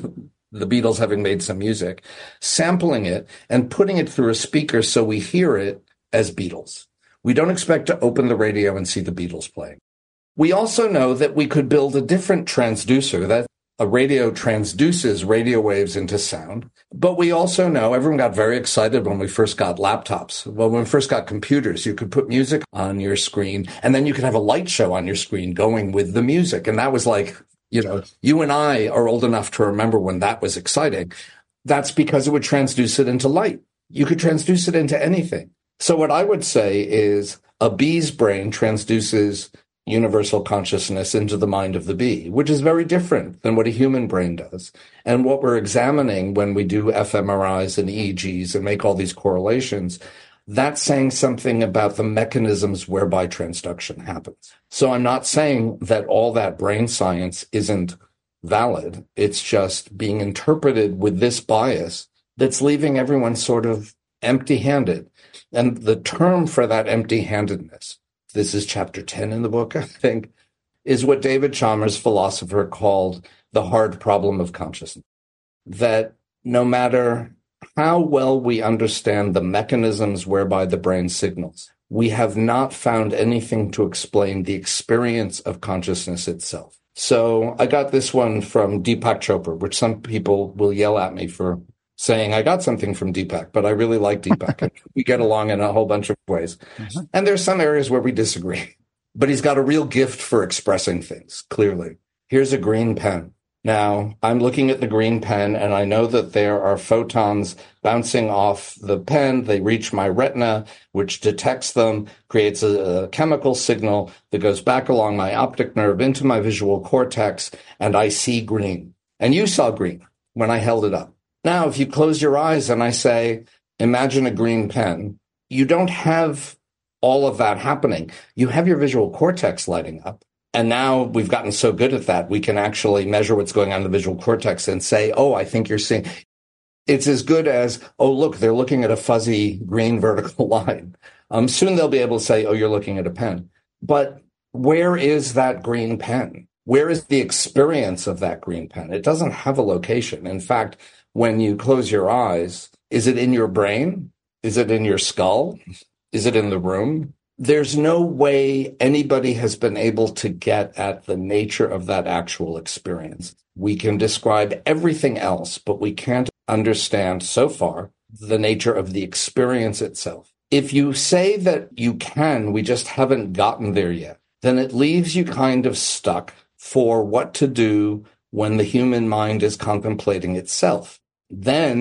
the Beatles having made some music, sampling it and putting it through a speaker so we hear it as Beatles. We don't expect to open the radio and see the Beatles playing. We also know that we could build a different transducer, that a radio transduces radio waves into sound. But we also know, everyone got very excited when we first got laptops. Well, when we first got computers, you could put music on your screen, and then you could have a light show on your screen going with the music. And that was like, you know, you and I are old enough to remember when that was exciting. That's because it would transduce it into light. You could transduce it into anything. So what I would say is a bee's brain transduces universal consciousness into the mind of the bee, which is very different than what a human brain does. And what we're examining when we do fMRIs and E E Gs and make all these correlations, that's saying something about the mechanisms whereby transduction happens. So I'm not saying that all that brain science isn't valid. It's just being interpreted with this bias that's leaving everyone sort of empty-handed. And the term for that empty-handedness, this is chapter ten in the book, I think, is what David Chalmers, philosopher, called the hard problem of consciousness. That no matter how well we understand the mechanisms whereby the brain signals, we have not found anything to explain the experience of consciousness itself. So I got this one from Deepak Chopra, which some people will yell at me for saying I got something from Deepak, but I really like Deepak. We get along in a whole bunch of ways. Mm-hmm. And there's some areas where we disagree. But he's got a real gift for expressing things, clearly. Here's a green pen. Now, I'm looking at the green pen, and I know that there are photons bouncing off the pen. They reach my retina, which detects them, creates a, a chemical signal that goes back along my optic nerve into my visual cortex, and I see green. And you saw green when I held it up. Now, if you close your eyes and I say, imagine a green pen, you don't have all of that happening. You have your visual cortex lighting up. And now we've gotten so good at that, we can actually measure what's going on in the visual cortex and say, oh, I think you're seeing. It's as good as, oh, look, they're looking at a fuzzy green vertical line. Um, soon they'll be able to say, oh, you're looking at a pen. But where is that green pen? Where is the experience of that green pen? It doesn't have a location. In fact, when you close your eyes, is it in your brain? Is it in your skull? Is it in the room? There's no way anybody has been able to get at the nature of that actual experience. We can describe everything else, but we can't understand so far the nature of the experience itself. If you say that you can, we just haven't gotten there yet, then it leaves you kind of stuck for what to do when the human mind is contemplating itself. Then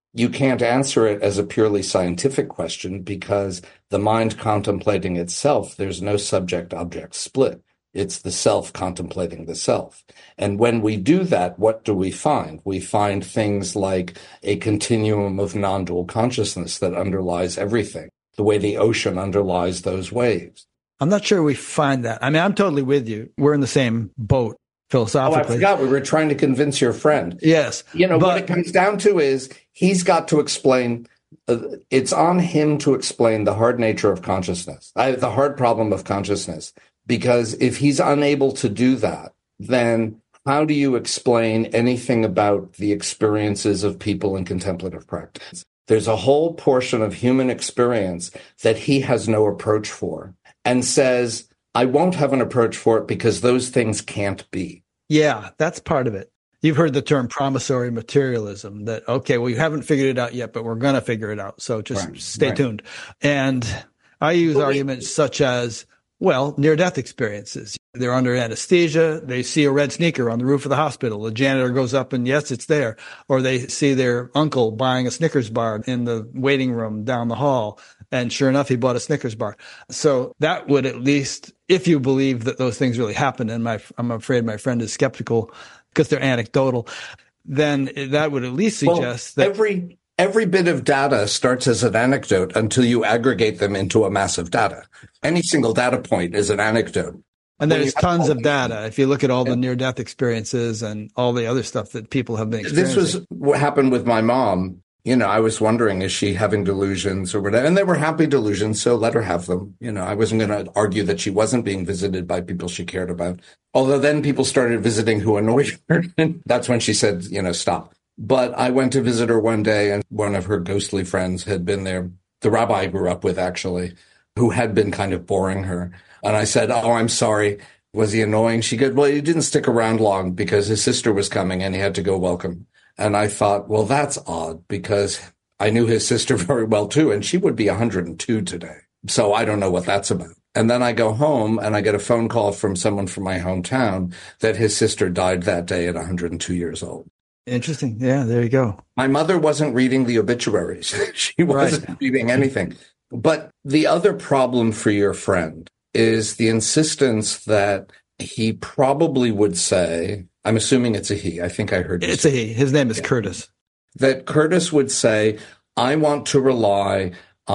You can't answer it as a purely scientific question because the mind contemplating itself, there's no subject-object split. It's the self contemplating the self. And when we do that, what do we find? We find things like a continuum of non-dual consciousness that underlies everything, the way the ocean underlies those waves. I'm not sure we find that. I mean, I'm totally with you. We're in the same boat philosophically. Oh, I forgot. We were trying to convince your friend. Yes. You know, but, what it comes down to is he's got to explain, uh, it's on him to explain the hard nature of consciousness, uh, the hard problem of consciousness. Because if he's unable to do that, then how do you explain anything about the experiences of people in contemplative practice? There's a whole portion of human experience that he has no approach for and says, I won't have an approach for it because those things can't be. Yeah, that's part of it. You've heard the term promissory materialism, that, okay, well, you haven't figured it out yet, but we're going to figure it out. So just right, stay right. tuned. And I use but arguments we, such as, well, near-death experiences. They're under anesthesia. They see a red sneaker on the roof of the hospital. The janitor goes up and, yes, it's there. Or they see their uncle buying a Snickers bar in the waiting room down the hall. And sure enough, he bought a Snickers bar. So that would at least, if you believe that those things really happen, and my, I'm afraid my friend is skeptical because they're anecdotal, then that would at least suggest well, that every Every bit of data starts as an anecdote until you aggregate them into a mass of data. Any single data point is an anecdote. And there's tons of data. If you look at all the near-death experiences and all the other stuff that people have been experiencing. This was what happened with my mom. You know, I was wondering, is she having delusions or whatever? And they were happy delusions, so let her have them. You know, I wasn't going to argue that she wasn't being visited by people she cared about. Although then people started visiting who annoyed her. And that's when she said, you know, stop. But I went to visit her one day, and one of her ghostly friends had been there, the rabbi I grew up with, actually, who had been kind of boring her. And I said, oh, I'm sorry. Was he annoying? She goes, well, he didn't stick around long because his sister was coming and he had to go welcome. And I thought, well, that's odd because I knew his sister very well, too, and she would be one hundred two today. So I don't know what that's about. And then I go home and I get a phone call from someone from my hometown that his sister died that day at one hundred two years old. Interesting. Yeah, there you go. My mother wasn't reading the obituaries. She wasn't right. reading anything. But the other problem for your friend is the insistence that he probably would say, I'm assuming it's a he. I think I heard you It's say. a he. His name is yeah. Curtis. That Curtis would say, I want to rely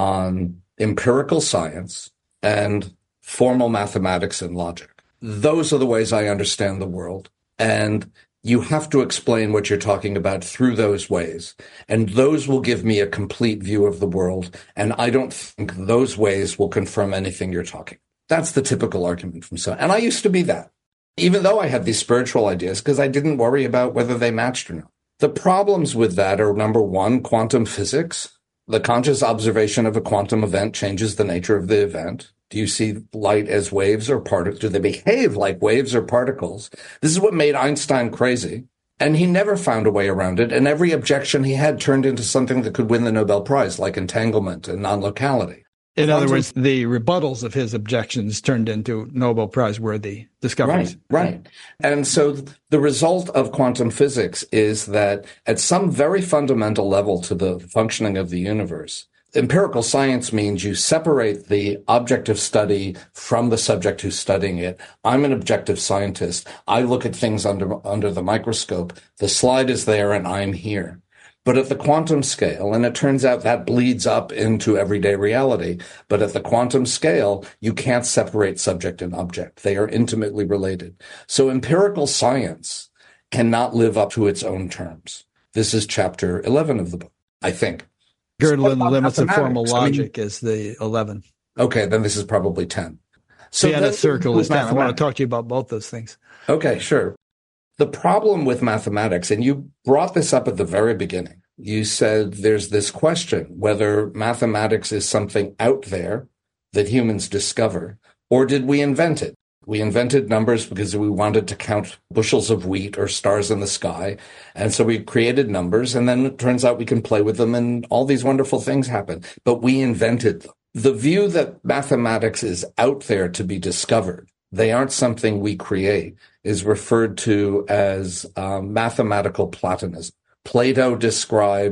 on empirical science and formal mathematics and logic. Those are the ways I understand the world. And you have to explain what you're talking about through those ways. And those will give me a complete view of the world. And I don't think those ways will confirm anything you're talking. That's the typical argument from some. And I used to be that, even though I had these spiritual ideas, because I didn't worry about whether they matched or not. The problems with that are, number one, quantum physics. The conscious observation of a quantum event changes the nature of the event. Do you see light as waves or particles? Do they behave like waves or particles? This is what made Einstein crazy. And he never found a way around it. And every objection he had turned into something that could win the Nobel Prize, like entanglement and non-locality. In other words, the rebuttals of his objections turned into Nobel Prize-worthy discoveries. Right, right. And so the result of quantum physics is that at some very fundamental level to the functioning of the universe, empirical science means you separate the object of study from the subject who's studying it. I'm an objective scientist. I look at things under under the microscope. The slide is there and I'm here. But at the quantum scale, and it turns out that bleeds up into everyday reality, but at the quantum scale, you can't separate subject and object. They are intimately related. So empirical science cannot live up to its own terms. This is chapter eleven of the book, I think. Gödel and the limits of formal logic I mean, is the eleven. Okay, then this is probably ten. So the Vienna circle is ten. I want to talk to you about both those things. Okay, sure. The problem with mathematics, and you brought this up at the very beginning, you said there's this question whether mathematics is something out there that humans discover, or did we invent it? We invented numbers because we wanted to count bushels of wheat or stars in the sky. And so we created numbers, and then it turns out we can play with them and all these wonderful things happen. But we invented them. The view that mathematics is out there to be discovered, they aren't something we create, is referred to as um, mathematical Platonism. Plato described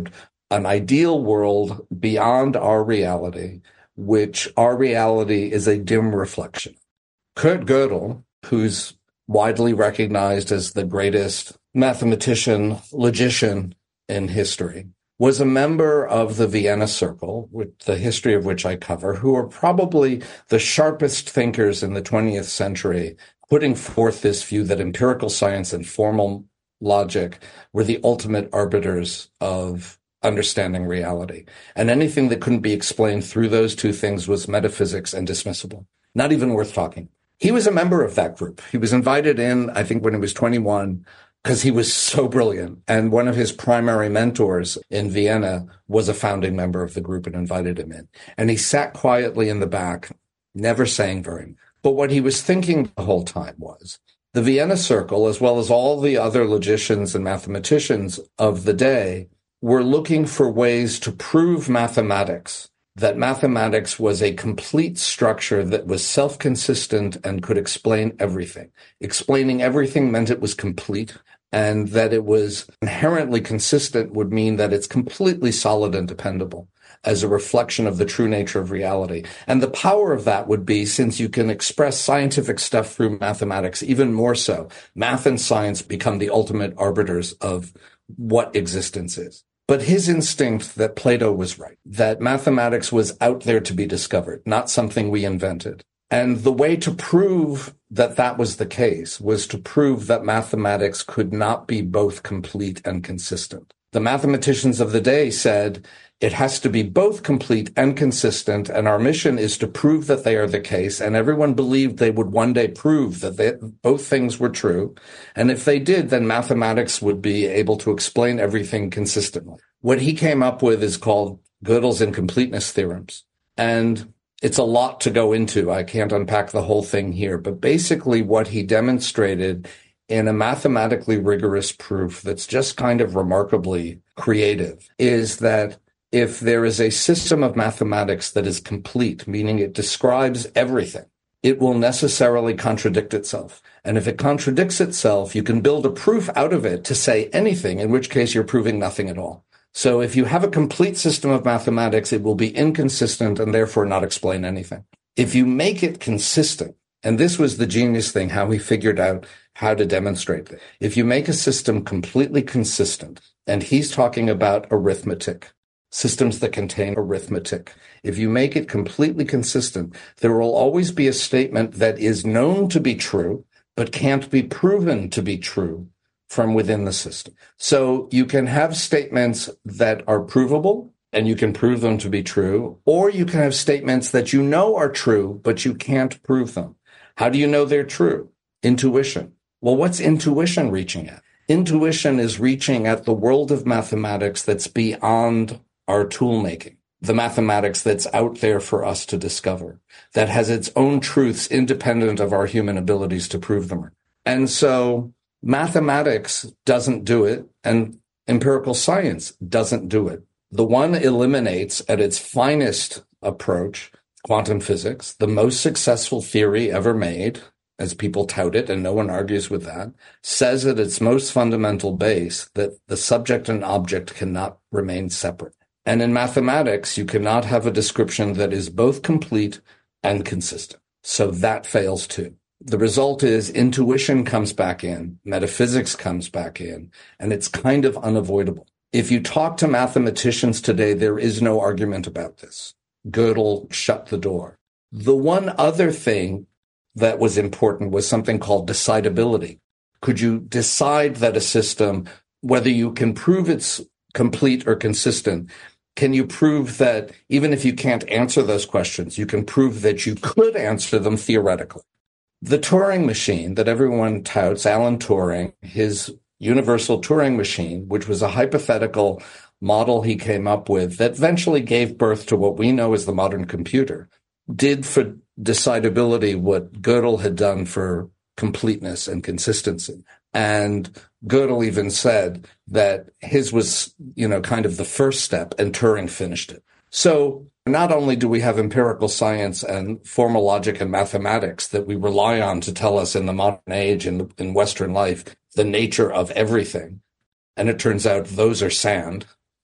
an ideal world beyond our reality, which our reality is a dim reflection. Kurt Gödel, who's widely recognized as the greatest mathematician, logician in history, was a member of the Vienna Circle, with the history of which I cover, who are probably the sharpest thinkers in the twentieth century, putting forth this view that empirical science and formal logic were the ultimate arbiters of understanding reality. And anything that couldn't be explained through those two things was metaphysics and dismissible, not even worth talking. He was a member of that group. He was invited in, I think, when he was twenty-one, because he was so brilliant. And one of his primary mentors in Vienna was a founding member of the group and invited him in. And he sat quietly in the back, never saying very much. But what he was thinking the whole time was, the Vienna Circle, as well as all the other logicians and mathematicians of the day, were looking for ways to prove mathematics, that mathematics was a complete structure that was self-consistent and could explain everything. Explaining everything meant it was complete, and that it was inherently consistent would mean that it's completely solid and dependable as a reflection of the true nature of reality. And the power of that would be, since you can express scientific stuff through mathematics, even more so, math and science become the ultimate arbiters of what existence is. But his instinct that Plato was right, that mathematics was out there to be discovered, not something we invented. And the way to prove that that was the case was to prove that mathematics could not be both complete and consistent. The mathematicians of the day said, it has to be both complete and consistent, and our mission is to prove that they are the case. And everyone believed they would one day prove that they, both things were true. And if they did, then mathematics would be able to explain everything consistently. What he came up with is called Gödel's incompleteness theorems. And it's a lot to go into. I can't unpack the whole thing here. But basically what he demonstrated in a mathematically rigorous proof that's just kind of remarkably creative is that if there is a system of mathematics that is complete, meaning it describes everything, it will necessarily contradict itself. And if it contradicts itself, you can build a proof out of it to say anything, in which case you're proving nothing at all. So if you have a complete system of mathematics, it will be inconsistent and therefore not explain anything. If you make it consistent, and this was the genius thing, how he figured out how to demonstrate it. If you make a system completely consistent, and he's talking about arithmetic, systems that contain arithmetic. If you make it completely consistent, there will always be a statement that is known to be true, but can't be proven to be true from within the system. So you can have statements that are provable, and you can prove them to be true, or you can have statements that you know are true, but you can't prove them. How do you know they're true? Intuition. Well, what's intuition reaching at? Intuition is reaching at the world of mathematics that's beyond our tool making, the mathematics that's out there for us to discover, that has its own truths independent of our human abilities to prove them. And so mathematics doesn't do it, and empirical science doesn't do it. The one eliminates at its finest approach quantum physics, the most successful theory ever made, as people tout it, and no one argues with that, says at its most fundamental base that the subject and object cannot remain separate. And in mathematics, you cannot have a description that is both complete and consistent. So that fails too. The result is intuition comes back in, metaphysics comes back in, and it's kind of unavoidable. If you talk to mathematicians today, there is no argument about this. Gödel shut the door. The one other thing that was important was something called decidability. Could you decide that a system, whether you can prove it's complete or consistent, can you prove that even if you can't answer those questions, you can prove that you could answer them theoretically? The Turing machine that everyone touts, Alan Turing, his universal Turing machine, which was a hypothetical model he came up with that eventually gave birth to what we know as the modern computer, did for decidability what Gödel had done for completeness and consistency. And Gödel even said that his was, you know, kind of the first step, and Turing finished it. So not only do we have empirical science and formal logic and mathematics that we rely on to tell us in the modern age and in Western life the nature of everything, and it turns out those are sand,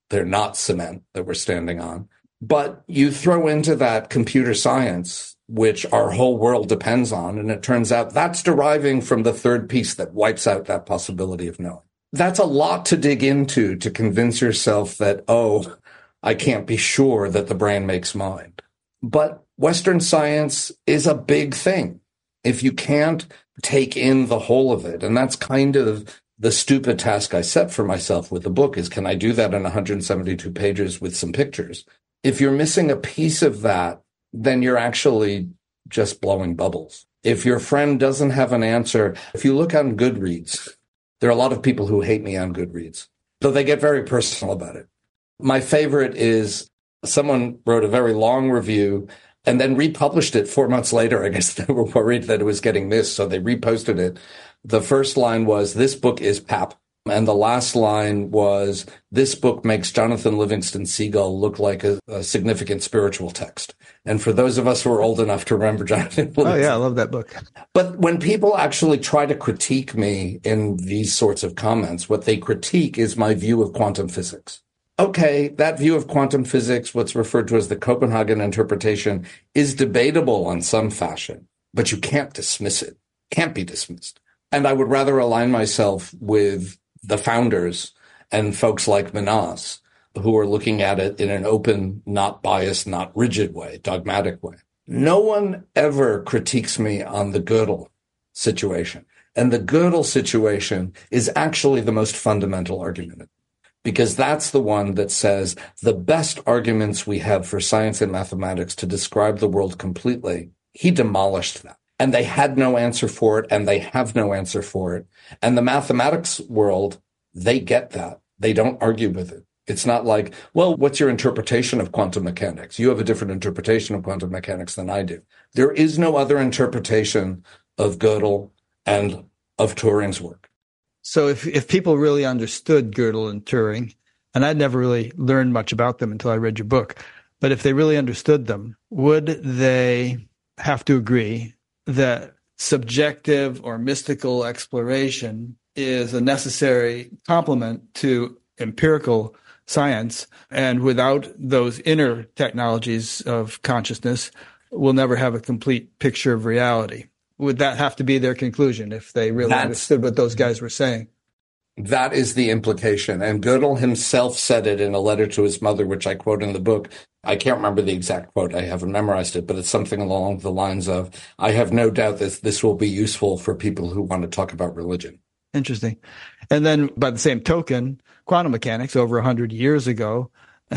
They're not cement that we're standing on. But you throw into that computer science, which our whole world depends on, and it turns out that's deriving from the third piece that wipes out that possibility of knowing. That's a lot to dig into to convince yourself that, oh, I can't be sure that the brain makes mind. But Western science is a big thing. If you can't take in the whole of it, and that's kind of the stupid task I set for myself with the book, is can I do that in one hundred seventy-two pages with some pictures? If you're missing a piece of that, then you're actually just blowing bubbles. If your friend doesn't have an answer, if you look on Goodreads, there are a lot of people who hate me on Goodreads, though they get very personal about it. My favorite is someone wrote a very long review and then republished it four months later. I guess they were worried that it was getting missed, so they reposted it. The first line was, "This book is pap." And the last line was, "This book makes Jonathan Livingston Seagull look like a, a significant spiritual text." And for those of us who are old enough to remember Jonathan Livingston. Oh, yeah, I love that book. But when people actually try to critique me in these sorts of comments, what they critique is my view of quantum physics. Okay, that view of quantum physics, what's referred to as the Copenhagen interpretation, is debatable in some fashion, but you can't dismiss it. Can't be dismissed. And I would rather align myself with the founders and folks like Menas, who are looking at it in an open, not biased, not rigid way, dogmatic way. No one ever critiques me on the Gödel situation. And the Gödel situation is actually the most fundamental argument, because that's the one that says the best arguments we have for science and mathematics to describe the world completely, he demolished that. And they had no answer for it, and they have no answer for it. And the mathematics world, they get that. They don't argue with it. It's not like, well, what's your interpretation of quantum mechanics? You have a different interpretation of quantum mechanics than I do. There is no other interpretation of Gödel and of Turing's work. So if, if people really understood Gödel and Turing, and I'd never really learned much about them until I read your book, but if they really understood them, would they have to agree that subjective or mystical exploration is a necessary complement to empirical science, and without those inner technologies of consciousness, we'll never have a complete picture of reality? Would that have to be their conclusion if they really That's, understood what those guys were saying? That is the implication. And Gödel himself said it in a letter to his mother, which I quote in the book. I can't remember the exact quote. I haven't memorized it, but it's something along the lines of, I have no doubt that this will be useful for people who want to talk about religion. Interesting. And then by the same token, quantum mechanics over one hundred years ago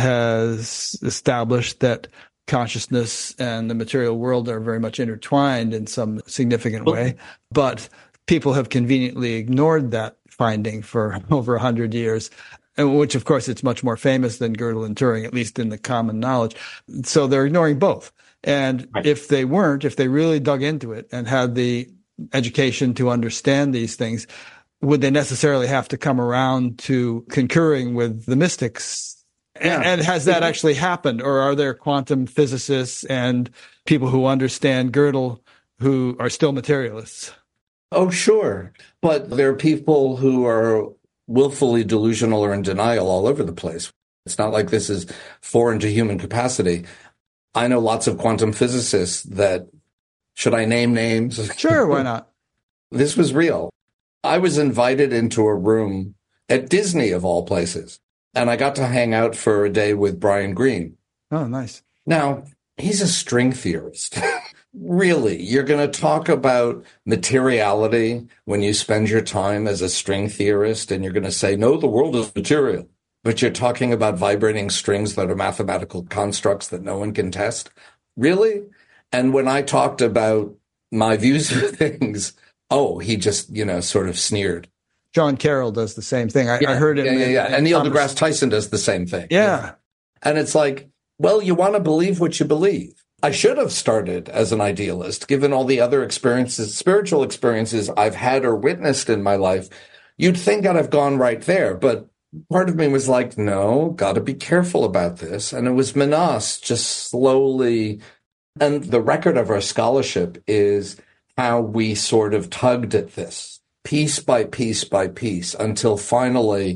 has established that consciousness and the material world are very much intertwined in some significant way. But people have conveniently ignored that finding for over one hundred years, which, of course, it's much more famous than Gödel and Turing, at least in the common knowledge. So they're ignoring both. And right. if they weren't, if they really dug into it and had the education to understand these things, would they necessarily have to come around to concurring with the mystics? Yeah. And, and has that actually happened? Or are there quantum physicists and people who understand Gödel who are still materialists? Oh, sure. But there are people who are willfully delusional or in denial all over the place. It's not like this is foreign to human capacity. I know lots of quantum physicists that, should I name names? Sure, why not? This was real. I was invited into a room at Disney, of all places, and I got to hang out for a day with Brian Greene. Oh, nice. Now, he's a string theorist. Really, you're going to talk about materiality when you spend your time as a string theorist, and you're going to say, no, the world is material. But you're talking about vibrating strings that are mathematical constructs that no one can test? Really? And when I talked about my views of things, oh, he just, you know, sort of sneered. John Carroll does the same thing. I, yeah, I heard it. Yeah, yeah, yeah. In, and Neil in deGrasse Tyson does the same thing. Yeah. yeah. And it's like, well, you want to believe what you believe. I should have started as an idealist, given all the other experiences, spiritual experiences I've had or witnessed in my life. You'd think I'd have gone right there, but part of me was like, no, got to be careful about this. And it was Menas just slowly, and the record of our scholarship is how we sort of tugged at this piece by piece by piece until finally,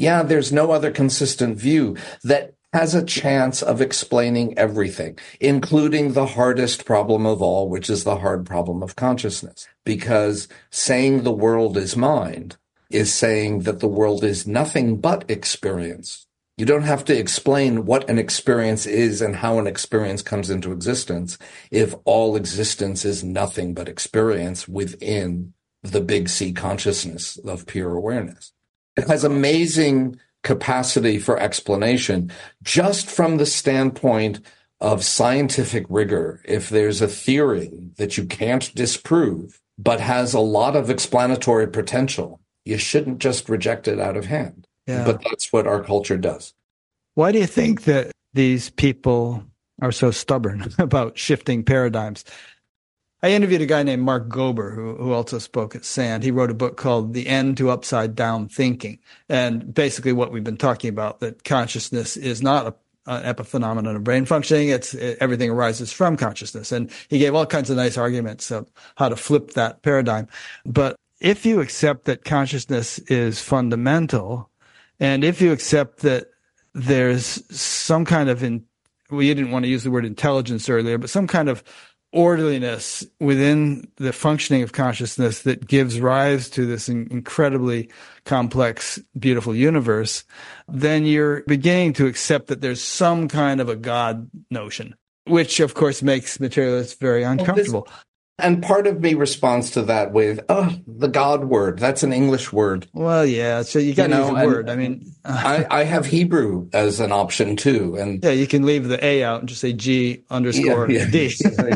Yeah, there's no other consistent view that has a chance of explaining everything, including the hardest problem of all, which is the hard problem of consciousness. Because saying the world is mind is saying that the world is nothing but experience. You don't have to explain what an experience is and how an experience comes into existence if all existence is nothing but experience within the big C consciousness of pure awareness. It has amazing capacity for explanation just from the standpoint of scientific rigor. If there's a theory that you can't disprove but has a lot of explanatory potential, you shouldn't just reject it out of hand. Yeah. But that's what our culture does. Why do you think that these people are so stubborn about shifting paradigms? I interviewed a guy named Mark Gober, who, who also spoke at SAND. He wrote a book called The End to Upside Down Thinking. And basically what we've been talking about, that consciousness is not a, an epiphenomenon of brain functioning. It's it, everything arises from consciousness. And he gave all kinds of nice arguments of how to flip that paradigm. But if you accept that consciousness is fundamental, and if you accept that there's some kind of, in, well, you didn't want to use the word intelligence earlier, but some kind of orderliness within the functioning of consciousness that gives rise to this incredibly complex, beautiful universe, then you're beginning to accept that there's some kind of a God notion, which of course makes materialists very uncomfortable. Well, this, and part of me responds to that with, oh, the God word. That's an English word. Well, yeah, so you got to you know, use a word. I mean, I, I have Hebrew as an option too. And yeah, you can leave the A out and just say G underscore yeah, yeah. D.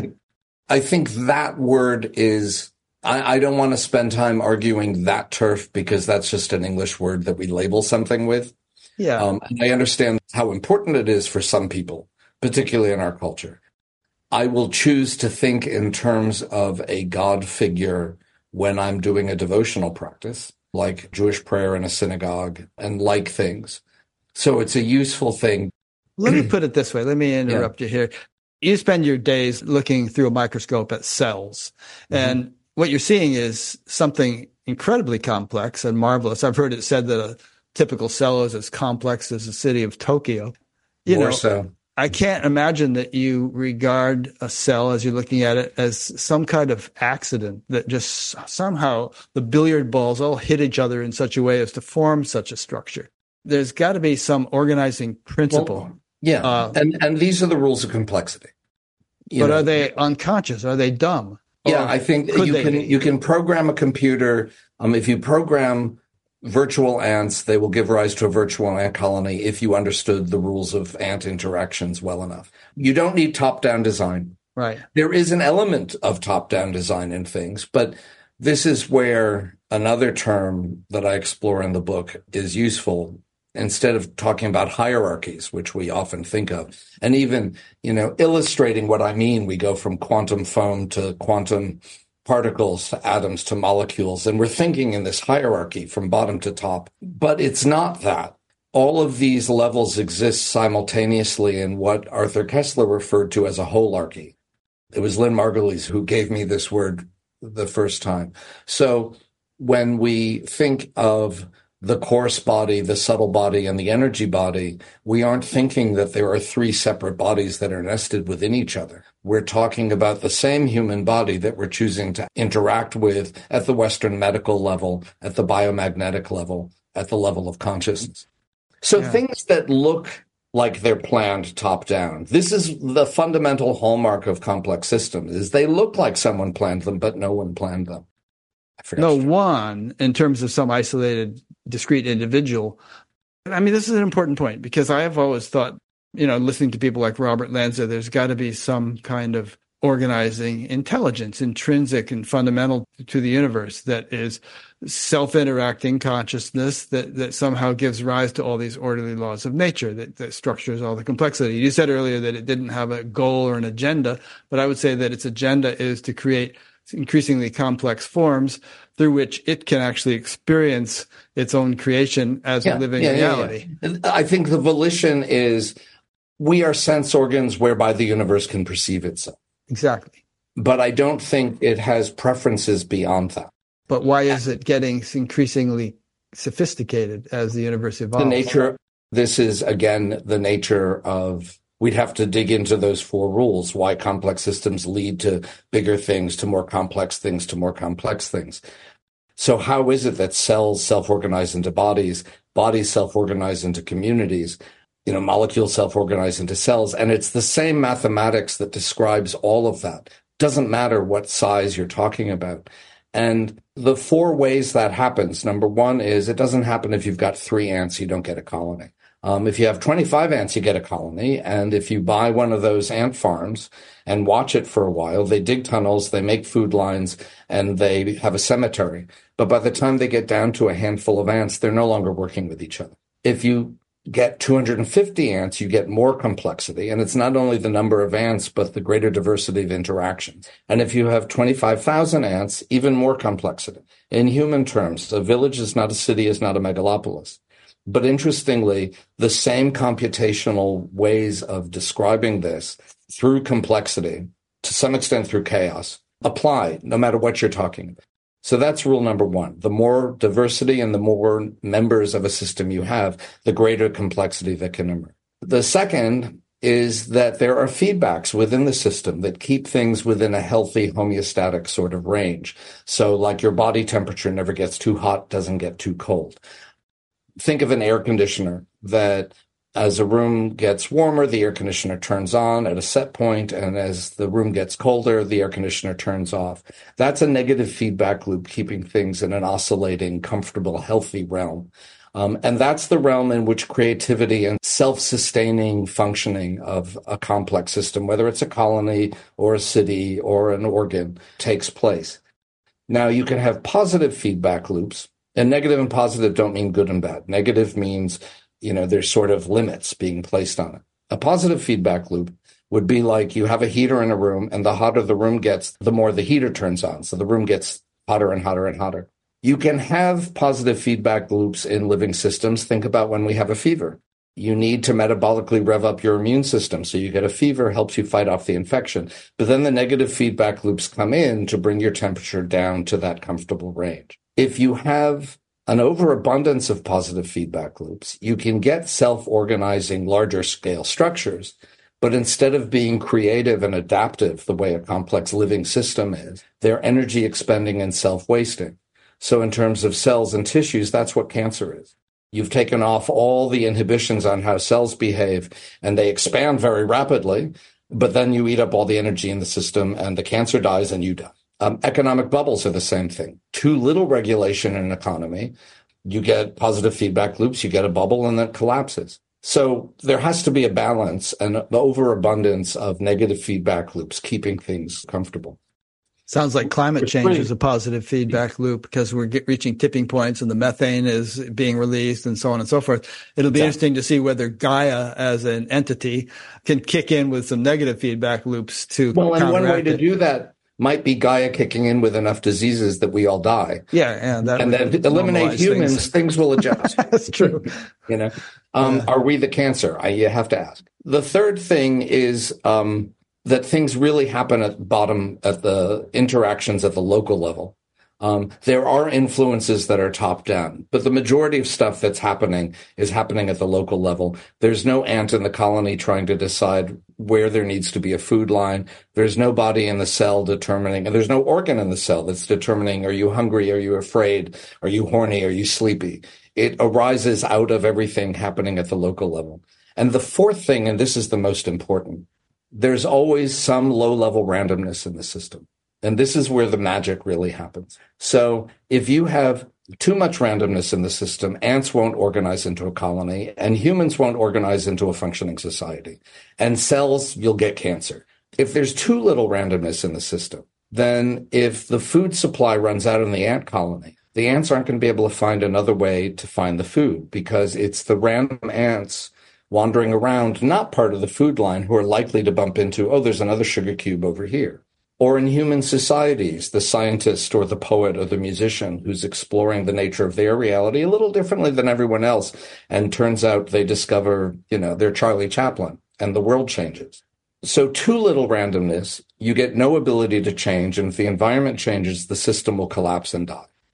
I think that word is, I, I don't want to spend time arguing that turf because that's just an English word that we label something with. Yeah. Um, and I understand how important it is for some people, particularly in our culture. I will choose to think in terms of a God figure when I'm doing a devotional practice, like Jewish prayer in a synagogue and like things. So it's a useful thing. Let me put it this way. Let me interrupt yeah. you here. You spend your days looking through a microscope at cells, mm-hmm. and what you're seeing is something incredibly complex and marvelous. I've heard it said that a typical cell is as complex as the city of Tokyo. You More know, so. I can't imagine that you regard a cell as you're looking at it as some kind of accident that just somehow the billiard balls all hit each other in such a way as to form such a structure. There's got to be some organizing principle. Well, yeah, uh, and and these are the rules of complexity. You but know, are they unconscious? Are they dumb? Yeah, I think you can be? you can program a computer. Um, if you program virtual ants, they will give rise to a virtual ant colony if you understood the rules of ant interactions well enough. You don't need top-down design. Right. There is an element of top-down design in things, but this is where another term that I explore in the book is useful. Instead of talking about hierarchies, which we often think of, and even, you know, illustrating what I mean, we go from quantum foam to quantum particles to atoms to molecules, and we're thinking in this hierarchy from bottom to top. But it's not that. All of these levels exist simultaneously in what Arthur Koestler referred to as a holarchy. It was Lynn Margulies who gave me this word the first time. So when we think of the coarse body, the subtle body, and the energy body, we aren't thinking that there are three separate bodies that are nested within each other. We're talking about the same human body that we're choosing to interact with at the Western medical level, at the biomagnetic level, at the level of consciousness. So yeah. Things that look like they're planned top down. This is the fundamental hallmark of complex systems, is they look like someone planned them, but no one planned them. No one, in terms of some isolated, discrete individual. I mean, this is an important point because I have always thought, you know, listening to people like Robert Lanza, there's got to be some kind of organizing intelligence, intrinsic and fundamental to the universe that is self-interacting consciousness that, that somehow gives rise to all these orderly laws of nature, that, that structures all the complexity. You said earlier that it didn't have a goal or an agenda, but I would say that its agenda is to create increasingly complex forms through which it can actually experience its own creation as yeah, a living yeah, reality. Yeah, yeah. I think the volition is we are sense organs whereby the universe can perceive itself. Exactly. But I don't think it has preferences beyond that. But why is it getting increasingly sophisticated as the universe evolves. The nature, this is, again, the nature of, we'd have to dig into those four rules, why complex systems lead to bigger things, to more complex things, to more complex things. So how is it that cells self-organize into bodies, bodies self-organize into communities, you know, molecules self-organize into cells? And it's the same mathematics that describes all of that. Doesn't matter what size you're talking about. And the four ways that happens, number one is it doesn't happen if you've got three ants, you don't get a colony. Um, if you have twenty-five ants, you get a colony. And if you buy one of those ant farms and watch it for a while, they dig tunnels, they make food lines, and they have a cemetery. But by the time they get down to a handful of ants, they're no longer working with each other. If you get two hundred fifty ants, you get more complexity. And it's not only the number of ants, but the greater diversity of interactions. And if you have twenty-five thousand ants, even more complexity. In human terms, a village is not a city, is not a megalopolis. But interestingly, the same computational ways of describing this through complexity, to some extent through chaos, apply no matter what you're talking about. So that's rule number one. The more diversity and the more members of a system you have, the greater complexity that can emerge. The second is that there are feedbacks within the system that keep things within a healthy homeostatic sort of range. So like your body temperature never gets too hot, doesn't get too cold. Think of an air conditioner that as a room gets warmer, the air conditioner turns on at a set point, and as the room gets colder, the air conditioner turns off. That's a negative feedback loop, keeping things in an oscillating, comfortable, healthy realm. Um, and that's the realm in which creativity and self-sustaining functioning of a complex system, whether it's a colony or a city or an organ, takes place. Now, you can have positive feedback loops, and negative and positive don't mean good and bad. Negative means, you know, there's sort of limits being placed on it. A positive feedback loop would be like you have a heater in a room, and the hotter the room gets, the more the heater turns on. So the room gets hotter and hotter and hotter. You can have positive feedback loops in living systems. Think about when we have a fever. You need to metabolically rev up your immune system. So you get a fever, helps you fight off the infection. But then the negative feedback loops come in to bring your temperature down to that comfortable range. If you have an overabundance of positive feedback loops, you can get self-organizing larger scale structures, but instead of being creative and adaptive the way a complex living system is, they're energy expending and self-wasting. So in terms of cells and tissues, that's what cancer is. You've taken off all the inhibitions on how cells behave, and they expand very rapidly, but then you eat up all the energy in the system, and the cancer dies and you die. Um, economic bubbles are the same thing. Too little regulation in an economy, you get positive feedback loops, you get a bubble, and then it collapses. So there has to be a balance and the overabundance of negative feedback loops, keeping things comfortable. Sounds like climate change is a positive feedback loop because we're get, reaching tipping points and the methane is being released and so on and so forth. It'll be exactly. interesting to see whether Gaia as an entity can kick in with some negative feedback loops to Well, and one way to it. do that might be Gaia kicking in with enough diseases that we all die. Yeah, and that and then eliminate humans, things. things will adjust. That's true. You know, um, yeah. Are we the cancer? I, you have to ask. The third thing is um, that things really happen at bottom, at the interactions at the local level. Um, there are influences that are top down, but the majority of stuff that's happening is happening at the local level. There's no ant in the colony trying to decide where there needs to be a food line. There's nobody in the cell determining, and there's no organ in the cell that's determining, are you hungry? Are you afraid? Are you horny? Are you sleepy? It arises out of everything happening at the local level. And the fourth thing, and this is the most important, there's always some low-level randomness in the system. And this is where the magic really happens. So if you have too much randomness in the system, ants won't organize into a colony, and humans won't organize into a functioning society. And cells, you'll get cancer. If there's too little randomness in the system, then if the food supply runs out in the ant colony, the ants aren't going to be able to find another way to find the food because it's the random ants wandering around, not part of the food line, who are likely to bump into, oh, there's another sugar cube over here. Or in human societies, the scientist or the poet or the musician who's exploring the nature of their reality a little differently than everyone else. And turns out they discover, you know, they're Charlie Chaplin and the world changes. So too little randomness, you get no ability to change. And if the environment changes, the system will collapse and die.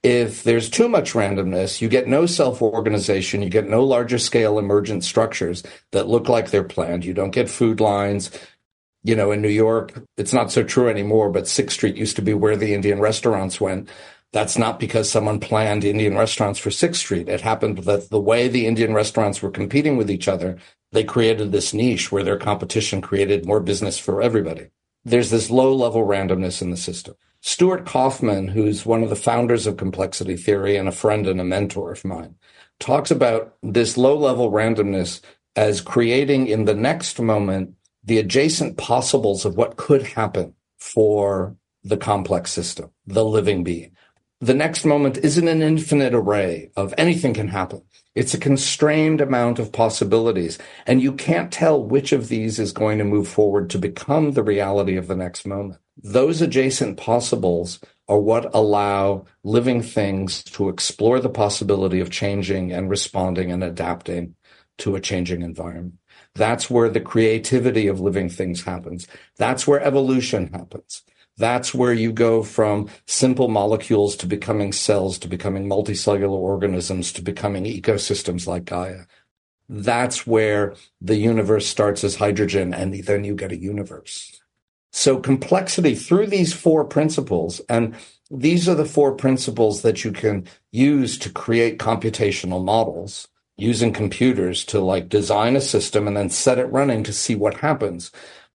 If there's too much randomness, you get no self-organization, you get no larger scale emergent structures that look like they're planned. You don't get food lines. You know, in New York, it's not so true anymore, but sixth Street used to be where the Indian restaurants went. That's not because someone planned Indian restaurants for sixth Street. It happened that the way the Indian restaurants were competing with each other, they created this niche where their competition created more business for everybody. There's this low-level randomness in the system. Stuart Kauffman, who's one of the founders of complexity theory and a friend and a mentor of mine, talks about this low-level randomness as creating in the next moment the adjacent possibles of what could happen for the complex system, the living being. The next moment isn't an infinite array of anything can happen. It's a constrained amount of possibilities, and you can't tell which of these is going to move forward to become the reality of the next moment. Those adjacent possibles are what allow living things to explore the possibility of changing and responding and adapting to a changing environment. That's where the creativity of living things happens. That's where evolution happens. That's where you go from simple molecules to becoming cells, to becoming multicellular organisms, to becoming ecosystems like Gaia. That's where the universe starts as hydrogen, and then you get a universe. So complexity through these four principles, and these are the four principles that you can use to create computational models, using computers to like design a system and then set it running to see what happens.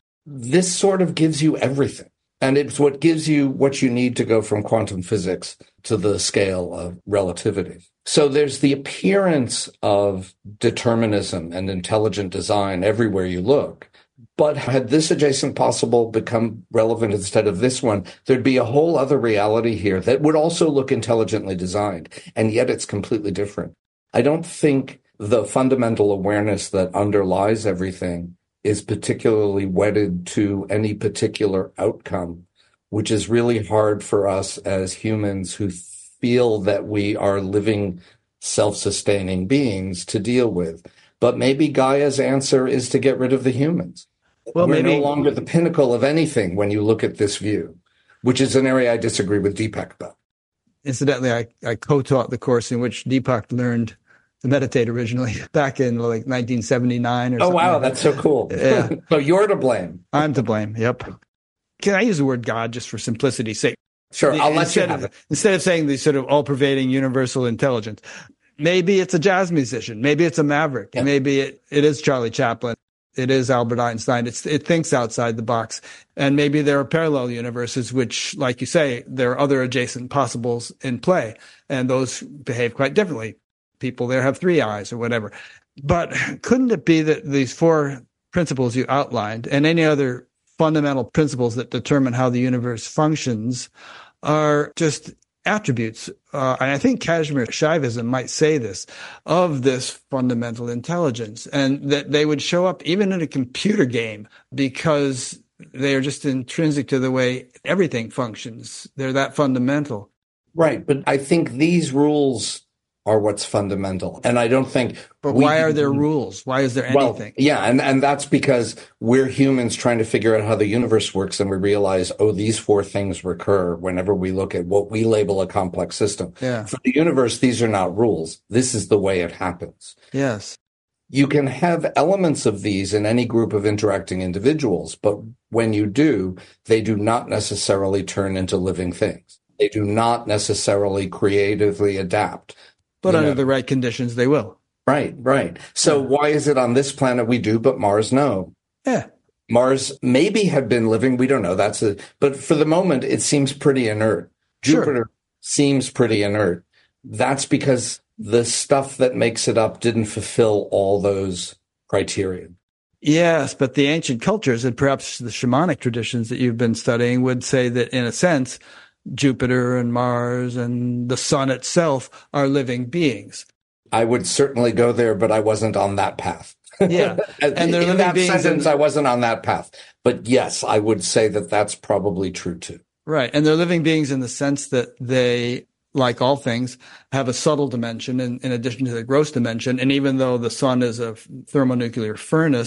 This sort of gives you everything. And it's what gives you what you need to go from quantum physics to the scale of relativity. So there's the appearance of determinism and intelligent design everywhere you look. But had this adjacent possible become relevant instead of this one, there'd be a whole other reality here that would also look intelligently designed. And yet it's completely different. I don't think the fundamental awareness that underlies everything is particularly wedded to any particular outcome, which is really hard for us as humans who feel that we are living, self-sustaining beings to deal with. But maybe Gaia's answer is to get rid of the humans. Well, We're maybe no longer the pinnacle of anything when you look at this view, which is an area I disagree with Deepak about. Incidentally, I, I co-taught the course in which Deepak learned to meditate originally back in like nineteen seventy-nine or oh, something. Oh, wow. Like That's that. so cool. Yeah. So you're to blame. I'm to blame. Yep. Can I use the word God just for simplicity's sake? Sure. I'll let you instead have of, it. Instead of saying the sort of all-pervading universal intelligence, maybe it's a jazz musician. Maybe it's a maverick. Yeah. Maybe it, it is Charlie Chaplin. It is Albert Einstein. It's, it thinks outside the box. And maybe there are parallel universes, which, like you say, there are other adjacent possibles in play, and those behave quite differently. People there have three eyes or whatever. But couldn't it be that these four principles you outlined and any other fundamental principles that determine how the universe functions are just attributes, uh, and I think Kashmir Shaivism might say this, of this fundamental intelligence, and that they would show up even in a computer game because they are just intrinsic to the way everything functions. They're that fundamental. Right, but I think these rules are what's fundamental. And I don't think... But why are there rules? Why is there anything? Well, yeah, and, and that's because we're humans trying to figure out how the universe works, and we realize, oh, these four things recur whenever we look at what we label a complex system. Yeah. For the universe, these are not rules. This is the way it happens. Yes. You can have elements of these in any group of interacting individuals, but when you do, they do not necessarily turn into living things. They do not necessarily creatively adapt. But you under know. the right conditions, they will. Right, right. So yeah. Why is it on this planet we do, but Mars no? Yeah. Mars maybe had been living, we don't know. That's a, but for the moment, it seems pretty inert. Sure. Jupiter seems pretty inert. That's because the stuff that makes it up didn't fulfill all those criteria. Yes, but the ancient cultures and perhaps the shamanic traditions that you've been studying would say that, in a sense, Jupiter and Mars and the sun itself are living beings. I would certainly go there, but I wasn't on that path. Yeah. And they're in living that beings sentence, in... I wasn't on that path. But yes, I would say that that's probably true too. Right. And they're living beings in the sense that they, like all things, have a subtle dimension in, in addition to the gross dimension. And even though the sun is a thermonuclear furnace,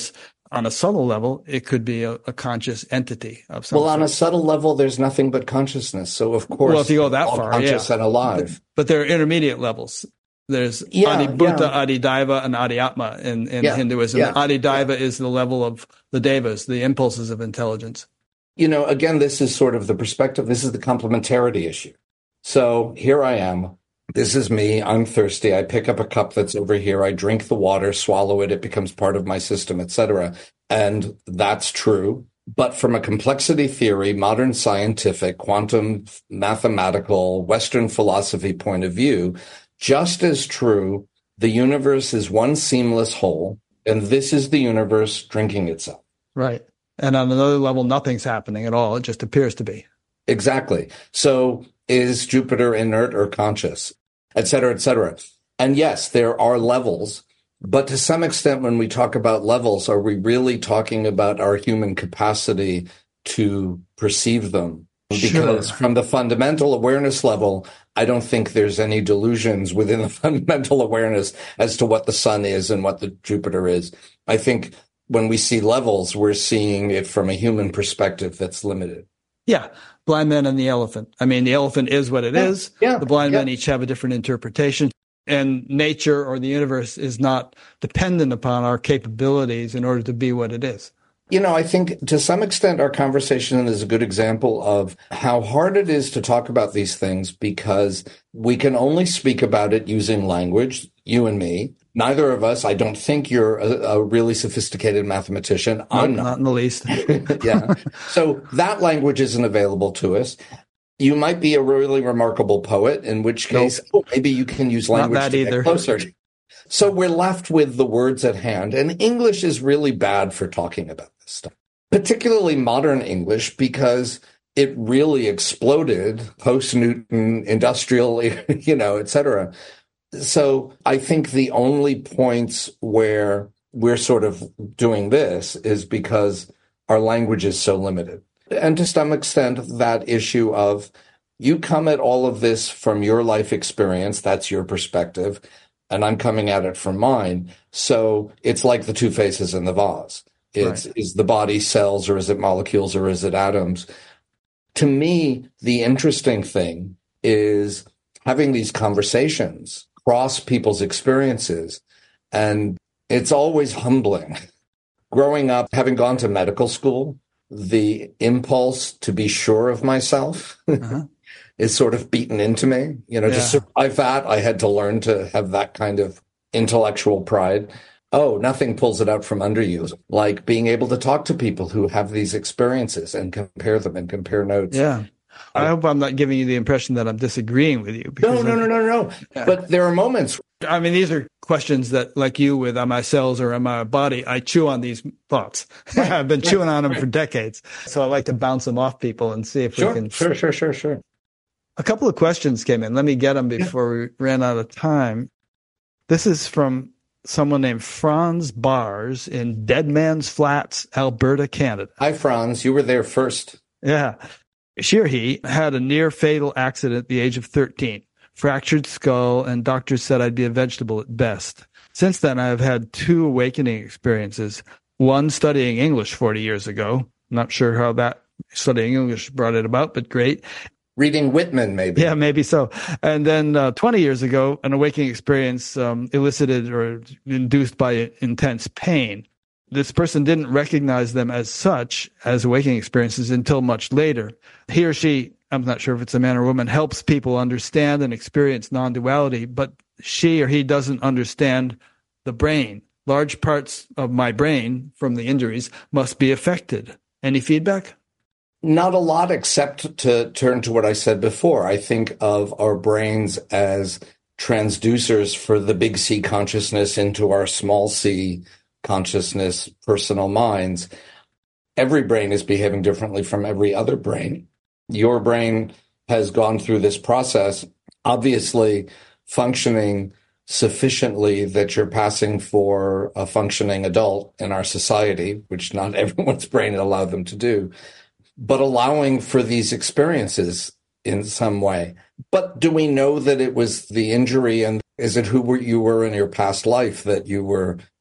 on a subtle level, it could be a, a conscious entity of some Well, on sort. a subtle level, there's nothing but consciousness. So, of course, Well, if you go that all far, conscious yeah. and alive. But, but there are intermediate levels. There's Yeah, Adibhuta, yeah. Adidaiva, and Adiatma in, in Yeah, Hinduism. yeah, Adidaiva yeah. is the level of the devas, the impulses of intelligence. You know, again, this is sort of the perspective. This is the complementarity issue. So here I am. This is me. I'm thirsty. I pick up a cup that's over here. I drink the water, swallow it. It becomes part of my system, et cetera. And that's true. But from a complexity theory, modern scientific, quantum, mathematical, Western philosophy point of view, just as true, the universe is one seamless whole, and this is the universe drinking itself. Right. And on another level, nothing's happening at all. It just appears to be. Exactly. So is Jupiter inert or conscious, et cetera, et cetera? And yes, there are levels, but to some extent, when we talk about levels, are we really talking about our human capacity to perceive them? Because Sure. from the fundamental awareness level, I don't think there's any delusions within the fundamental awareness as to what the sun is and what the Jupiter is. I think when we see levels, we're seeing it from a human perspective that's limited. Yeah. Blind man and the elephant. I mean, the elephant is what it Yeah, is. yeah, The blind yeah. men each have a different interpretation. And nature or the universe is not dependent upon our capabilities in order to be what it is. You know, I think to some extent our conversation is a good example of how hard it is to talk about these things because we can only speak about it using language, you and me. Neither of us, I don't think you're a, a really sophisticated mathematician. I'm Nope, not. not in the least. Yeah. So that language isn't available to us. You might be a really remarkable poet, in which case Nope. oh, maybe you can use language Not that to either. get closer. So we're left with the words at hand. And English is really bad for talking about this stuff, particularly modern English, because it really exploded post-Newton, industrial, you know, et cetera. So I think the only points where we're sort of doing this is because our language is so limited. And to some extent, that issue of you come at all of this from your life experience, that's your perspective, and I'm coming at it from mine. So it's like the two faces in the vase. It's, Right. Is the body cells or is it molecules or is it atoms? To me, the interesting thing is having these conversations across people's experiences. And it's always humbling. Growing up, having gone to medical school, the impulse to be sure of myself Uh-huh. is sort of beaten into me. You know, Yeah. to survive that, I had to learn to have that kind of intellectual pride. Oh, nothing pulls it out from under you. Like being able to talk to people who have these experiences and compare them and compare notes. Yeah. I hope I'm not giving you the impression that I'm disagreeing with you. No, because no, I- no, no, no. Yeah. But there are moments. I mean, these are questions that, like you with am I cells or am I a body, I chew on these thoughts. I've been chewing on them for decades. So I like to bounce them off people and see if Sure, we can. sure, sure, sure, sure. A couple of questions came in. Let me get them before we ran out of time. This is from someone named Franz Bars in Dead Man's Flats, Alberta, Canada. Hi, Franz. You were there first. Yeah. She or he had a near fatal accident at the age of thirteen, fractured skull, and doctors said I'd be a vegetable at best. Since then, I have had two awakening experiences. One studying English forty years ago. Not sure how that studying English brought it about, but great. Reading Whitman, maybe. Yeah, maybe so. And then uh, twenty years ago, an awakening experience um, elicited or induced by intense pain. This person didn't recognize them as such, as awakening experiences, until much later. He or she, I'm not sure if it's a man or woman, helps people understand and experience non-duality, but she or he doesn't understand the brain. Large parts of my brain from the injuries must be affected. Any feedback? Not a lot, except to turn to what I said before. I think of our brains as transducers for the big C consciousness into our small c consciousness, personal minds. Every brain is behaving differently from every other brain. Your brain has gone through this process, obviously functioning sufficiently that you're passing for a functioning adult in our society, which not everyone's brain allowed them to do, but allowing for these experiences in some way. But do we know that it was the injury, and is it who were, you were in your past life that you were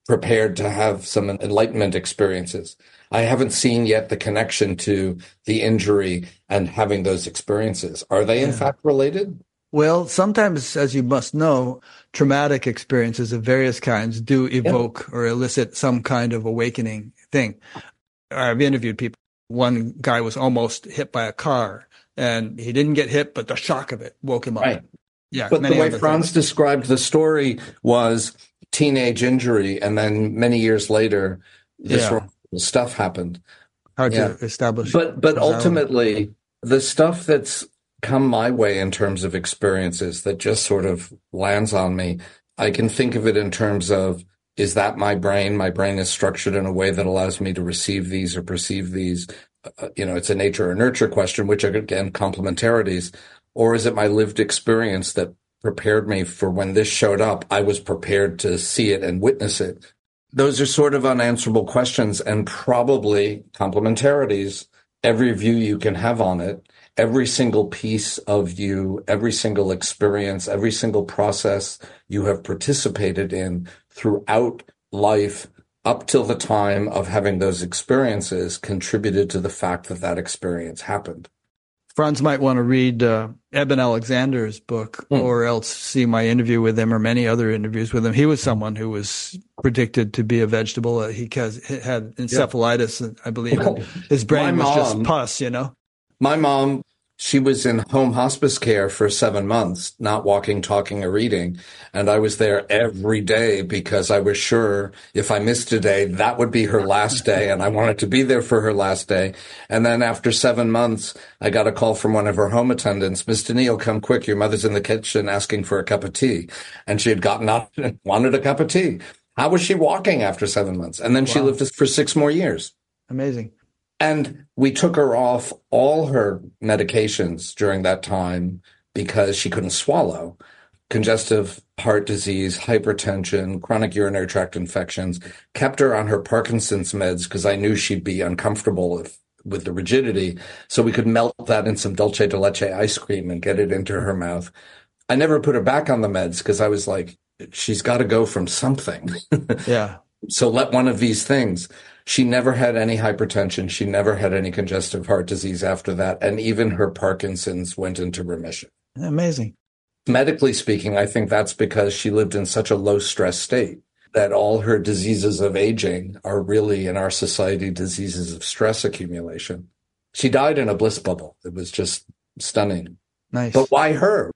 prepared to have some enlightenment experiences. I haven't seen yet the connection to the injury and having those experiences. Are they in Yeah. fact related? Well, sometimes, as you must know, traumatic experiences of various kinds do evoke or elicit some kind of awakening thing. I've interviewed people. One guy was almost hit by a car, and he didn't get hit, but the shock of it woke him up. Right. Yeah, But the many way other Franz things. described the story was teenage injury, and then many years later, this Yeah. horrible stuff happened. Hard Yeah. to establish. But but causality. ultimately, the stuff that's come my way in terms of experiences that just sort of lands on me, I can think of it in terms of, is that my brain? My brain is structured in a way that allows me to receive these or perceive these. Uh, you know, it's a nature or nurture question, which are, again, complementarities. Or is it my lived experience that prepared me for when this showed up? I was prepared to see it and witness it. Those are sort of unanswerable questions, and probably complementarities. Every view you can have on it, every single piece of you, every single experience, every single process you have participated in throughout life up till the time of having those experiences contributed to the fact that that experience happened. Franz might want to read uh, Eben Alexander's book, Hmm. or else see my interview with him or many other interviews with him. He was someone who was predicted to be a vegetable. Uh, he has, had encephalitis, I believe. Well, and his brain my was just mom- pus, you know? My mom, she was in home hospice care for seven months, not walking, talking, or reading. And I was there every day because I was sure if I missed a day, that would be her last day. And I wanted to be there for her last day. And then after seven months, I got a call from one of her home attendants. Mister Neal, come quick. Your mother's in the kitchen asking for a cup of tea. And she had gotten up and wanted a cup of tea. How was she walking after seven months? And then she Wow. lived for six more years. Amazing. And we took her off all her medications during that time because she couldn't swallow. Congestive heart disease, hypertension, chronic urinary tract infections, kept her on her Parkinson's meds because I knew she'd be uncomfortable if, with the rigidity. So we could melt that in some dulce de leche ice cream and get it into her mouth. I never put her back on the meds because I was like, she's got to go from something. Yeah. So let one of these things. She never had any hypertension. She never had any congestive heart disease after that. And even her Parkinson's went into remission. Amazing. Medically speaking, I think that's because she lived in such a low stress state that all her diseases of aging are really in our society diseases of stress accumulation. She died in a bliss bubble. It was just stunning. Nice. But why her?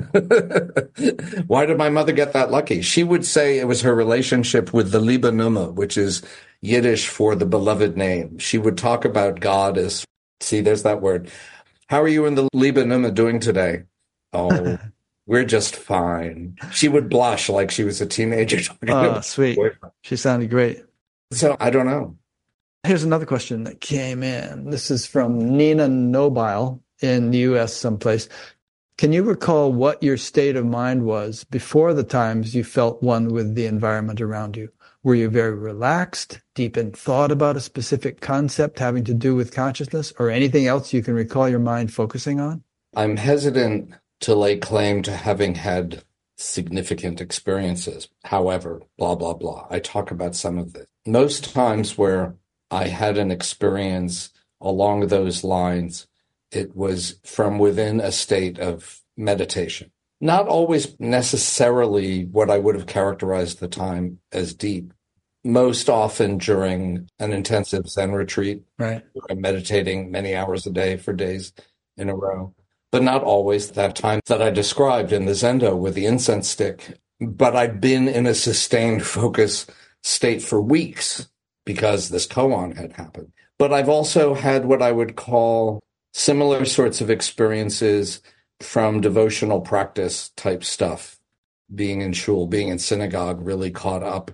Why did my mother get that lucky? She would say it was her relationship with the Liebe Nummer, which is Yiddish for the beloved name. She would talk about God as, see, there's that word. How are you and the Liebe Nummer doing today? Oh, we're just fine. She would blush like she was a teenager talking Oh, about sweet. boyfriend. She sounded great. So I don't know. Here's another question that came in. This is from Nina Nobile in the U S someplace. Can you recall what your state of mind was before the times you felt one with the environment around you? Were you very relaxed, deep in thought about a specific concept having to do with consciousness, or anything else you can recall your mind focusing on? I'm hesitant to lay claim to having had significant experiences. However, blah, blah, blah. I talk about some of this. Most times where I had an experience along those lines, it was from within a state of meditation. Not always necessarily what I would have characterized the time as deep. Most often during an intensive Zen retreat, Right. where I'm meditating many hours a day for days in a row. But not always that time that I described in the Zendo with the incense stick. But I'd been in a sustained focus state for weeks because this koan had happened. But I've also had what I would call similar sorts of experiences from devotional practice type stuff. Being in shul, being in synagogue, really caught up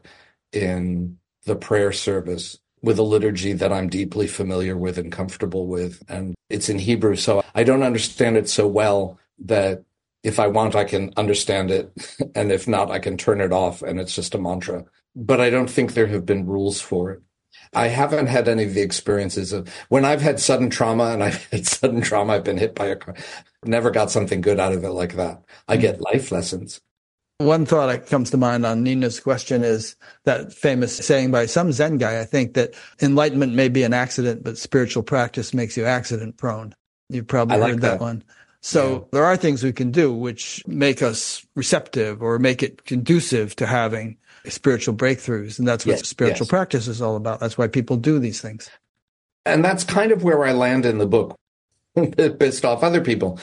in the prayer service with a liturgy that I'm deeply familiar with and comfortable with. And it's in Hebrew, so I don't understand it so well that if I want, I can understand it. And if not, I can turn it off and it's just a mantra. But I don't think there have been rules for it. I haven't had any of the experiences of when I've had sudden trauma and I've had sudden trauma, I've been hit by a car. Never got something good out of it like that. I get life lessons. One thought that comes to mind on Nina's question is that famous saying by some Zen guy, I think, that enlightenment may be an accident, but spiritual practice makes you accident prone. You've probably like heard that, that one. So yeah. There are things we can do which make us receptive or make it conducive to having spiritual breakthroughs. And that's what yes, spiritual yes. practice is all about. That's why people do these things. And that's kind of where I land in the book, pissed off other people.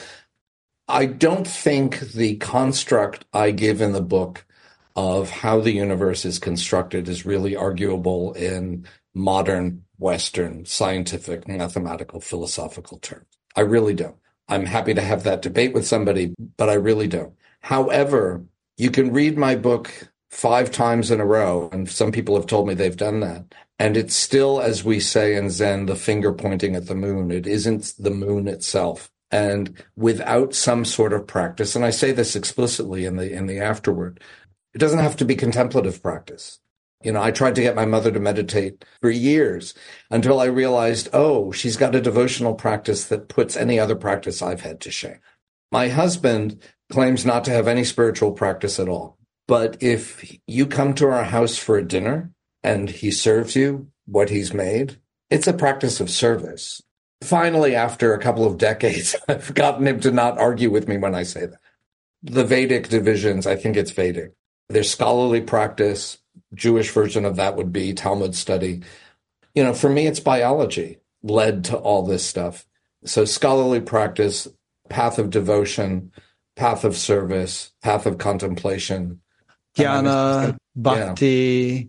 I don't think the construct I give in the book of how the universe is constructed is really arguable in modern Western scientific, mathematical, philosophical terms. I really don't. I'm happy to have that debate with somebody, but I really don't. However, you can read my book five times in a row, and some people have told me they've done that. And it's still, as we say in Zen, the finger pointing at the moon. It isn't the moon itself. And without some sort of practice, and I say this explicitly in the in the afterword, it doesn't have to be contemplative practice. You know, I tried to get my mother to meditate for years until I realized, oh, she's got a devotional practice that puts any other practice I've had to shame. My husband claims not to have any spiritual practice at all. But if you come to our house for a dinner and he serves you what he's made, it's a practice of service. Finally, after a couple of decades, I've gotten him to not argue with me when I say that. The Vedic divisions, I think it's Vedic. There's scholarly practice. Jewish version of that would be Talmud study. You know, for me, it's biology led to all this stuff. So scholarly practice, path of devotion, path of service, path of contemplation. Jnana, bhakti, yeah.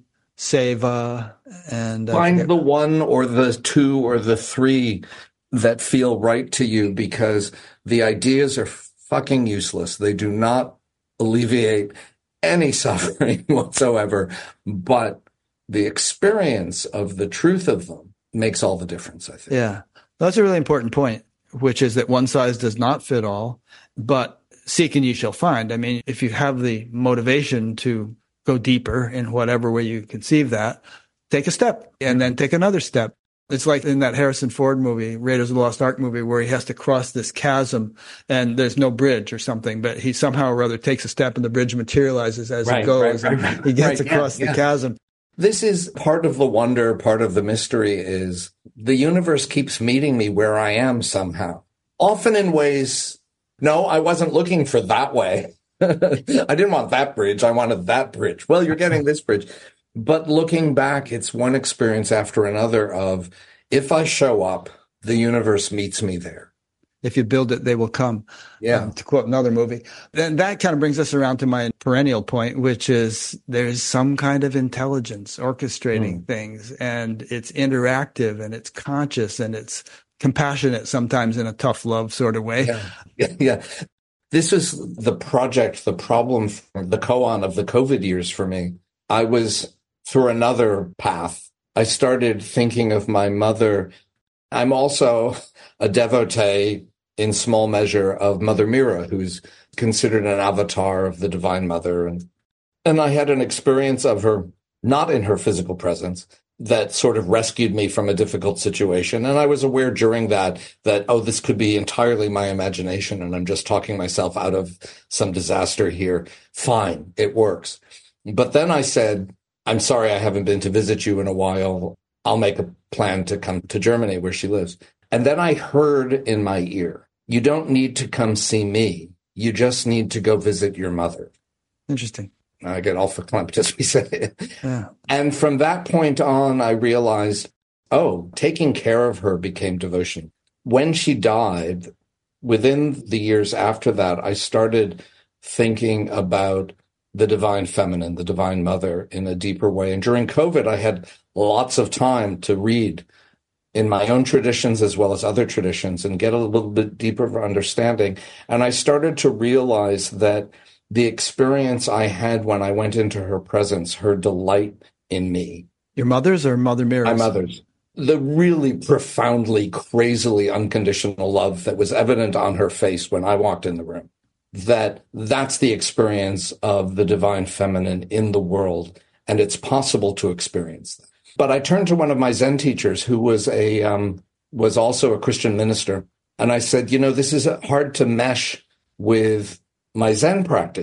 seva, and uh, find the one or the two or the three that feel right to you, because the ideas are fucking useless. They do not alleviate any suffering whatsoever, but the experience of the truth of them makes all the difference, I think. Yeah, that's a really important point, which is that one size does not fit all, but seek and you shall find. I mean, if you have the motivation to go deeper in whatever way you conceive that, take a step and then take another step. It's like in that Harrison Ford movie, Raiders of the Lost Ark movie, where he has to cross this chasm and there's no bridge or something, but he somehow or other takes a step and the bridge materializes as right, he goes. Right, right, and he gets right, across yeah, the yeah. chasm. This is part of the wonder, part of the mystery is the universe keeps meeting me where I am somehow, often in ways, no, I wasn't looking for that way. I didn't want that bridge. I wanted that bridge. Well, you're getting this bridge. But looking back, it's one experience after another of, if I show up, the universe meets me there. If you build it, they will come. Yeah. Um, to quote another movie. Then that kind of brings us around to my perennial point, which is there's some kind of intelligence orchestrating mm. things, and it's interactive and it's conscious and it's compassionate, sometimes in a tough love sort of way. Yeah. Yeah. yeah. This was the project, the problem, the koan of the COVID years for me. I was through another path. I started thinking of my mother. I'm also a devotee in small measure of Mother Meera, who's considered an avatar of the Divine Mother. And, and I had an experience of her, not in her physical presence, that sort of rescued me from a difficult situation. And I was aware during that, that, oh, this could be entirely my imagination and I'm just talking myself out of some disaster here. Fine, it works. But then I said, I'm sorry I haven't been to visit you in a while. I'll make a plan to come to Germany where she lives. And then I heard in my ear, you don't need to come see me. You just need to go visit your mother. Interesting. I get all verklempt, as we say. Yeah. And from that point on, I realized, oh, taking care of her became devotion. When she died, within the years after that, I started thinking about the divine feminine, the divine mother in a deeper way. And during COVID, I had lots of time to read in my own traditions as well as other traditions and get a little bit deeper of understanding. And I started to realize that the experience I had when I went into her presence, her delight in me. Your mother's or Mother Meera's? My mother's. The really profoundly, crazily unconditional love that was evident on her face when I walked in the room. That that's the experience of the divine feminine in the world, and it's possible to experience that. But I turned to one of my Zen teachers who was a um, was also a Christian minister, and I said, you know, this is hard to mesh with my Zen practice.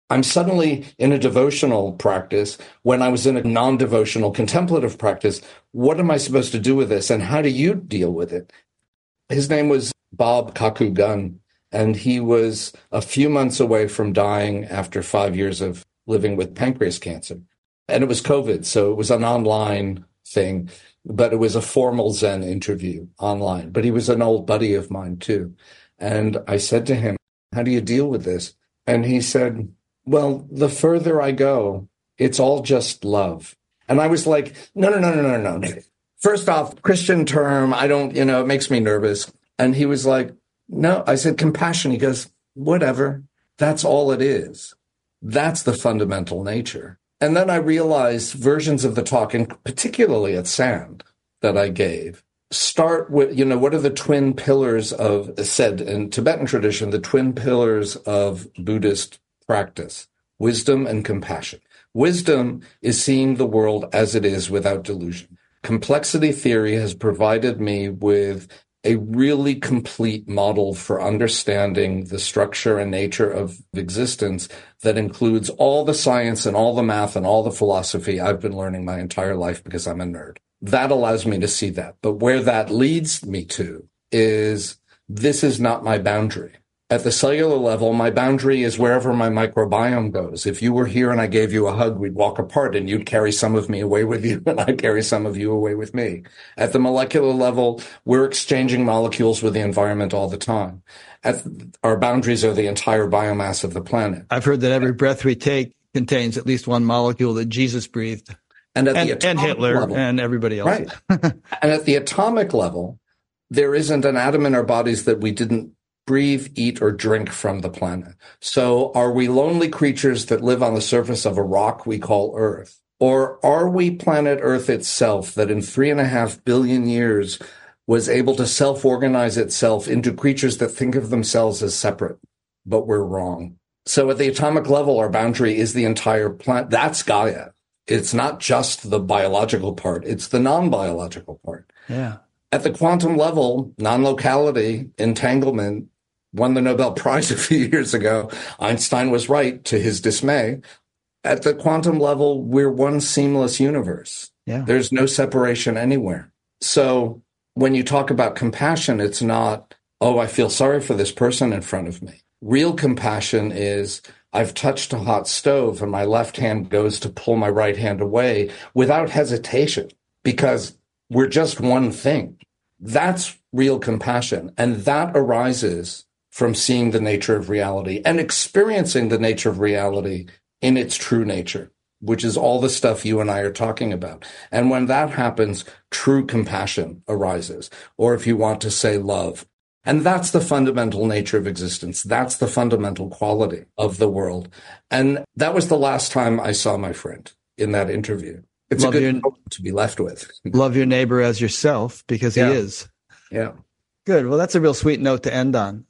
I'm suddenly in a devotional practice when I was in a non-devotional contemplative practice. What am I supposed to do with this? And how do you deal with it? His name was Bob Kaku Gun, and he was a few months away from dying after five years of living with pancreas cancer. And it was COVID, so it was an online thing, but it was a formal Zen interview online. But he was an old buddy of mine too. And I said to him, how do you deal with this? And he said, well, the further I go, it's all just love. And I was like, no, no, no, no, no, no. First off, Christian term, I don't, you know, it makes me nervous. And he was like, no, I said compassion. He goes, whatever. That's all it is. That's the fundamental nature. And then I realized versions of the talk, and particularly at Sand that I gave, start with, you know, what are the twin pillars of, said in Tibetan tradition, the twin pillars of Buddhist practice: wisdom and compassion. Wisdom is seeing the world as it is without delusion. Complexity theory has provided me with a really complete model for understanding the structure and nature of existence that includes all the science and all the math and all the philosophy I've been learning my entire life because I'm a nerd. That allows me to see that. But where that leads me to is this is not my boundary. At the cellular level, my boundary is wherever my microbiome goes. If you were here and I gave you a hug, we'd walk apart and you'd carry some of me away with you and I'd carry some of you away with me. At the molecular level, we're exchanging molecules with the environment all the time. At our boundaries are the entire biomass of the planet. I've heard that every breath we take contains at least one molecule that Jesus breathed. And, at and, the atomic and Hitler level, and everybody else. Right. And at the atomic level, there isn't an atom in our bodies that we didn't breathe, eat, or drink from the planet. So are we lonely creatures that live on the surface of a rock we call Earth? Or are we planet Earth itself that in three and a half billion years was able to self-organize itself into creatures that think of themselves as separate, but we're wrong? So at the atomic level, our boundary is the entire planet. That's Gaia. It's not just the biological part. It's the non-biological part. Yeah. At the quantum level, non-locality, entanglement, won the Nobel Prize a few years ago. Einstein was right, to his dismay. At the quantum level, we're one seamless universe. Yeah. There's no separation anywhere. So when you talk about compassion, it's not, oh, I feel sorry for this person in front of me. Real compassion is, I've touched a hot stove and my left hand goes to pull my right hand away without hesitation because we're just one thing. That's real compassion. And that arises from seeing the nature of reality and experiencing the nature of reality in its true nature, which is all the stuff you and I are talking about. And when that happens, true compassion arises, or if you want to say love. And that's the fundamental nature of existence. That's the fundamental quality of the world. And that was the last time I saw my friend in that interview. It's love a good your, to be left with. Love your neighbor as yourself, because yeah. he is. Yeah. Good. Well, that's a real sweet note to end on.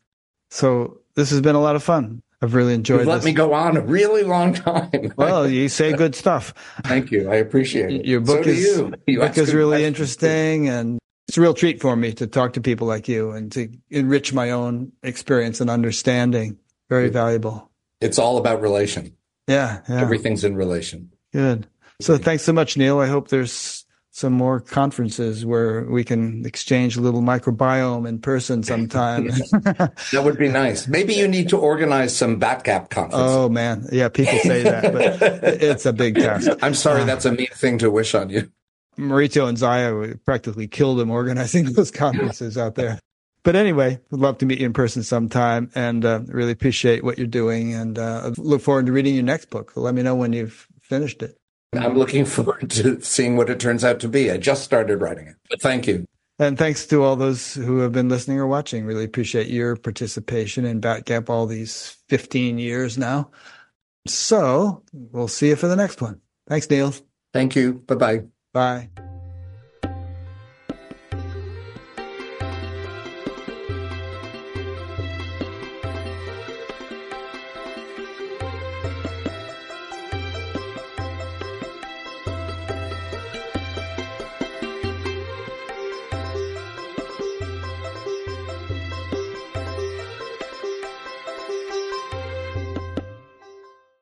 So this has been a lot of fun. I've really enjoyed You've this. Let me go on a really long time. Well, you say good stuff. Thank you. I appreciate it. Your book so is, you. You book is really interesting, too. And it's a real treat for me to talk to people like you and to enrich my own experience and understanding. Very yeah. valuable. It's all about relation. Yeah, yeah. Everything's in relation. Good. So thanks so much, Neil. I hope there's some more conferences where we can exchange a little microbiome in person sometime. That would be nice. Maybe you need to organize some Batgap conferences. Oh, man. Yeah, people say that, but it's a big task. I'm sorry. Uh, that's a mean thing to wish on you. Mauricio and Zaya practically killed him organizing those conferences out there. But anyway, would love to meet you in person sometime, and uh, really appreciate what you're doing, and uh, look forward to reading your next book. Let me know when you've finished it. I'm looking forward to seeing what it turns out to be. I just started writing it, but thank you. And thanks to all those who have been listening or watching. Really appreciate your participation in Batgap all these fifteen years now. So we'll see you for the next one. Thanks, Neil. Thank you. Bye-bye. Bye.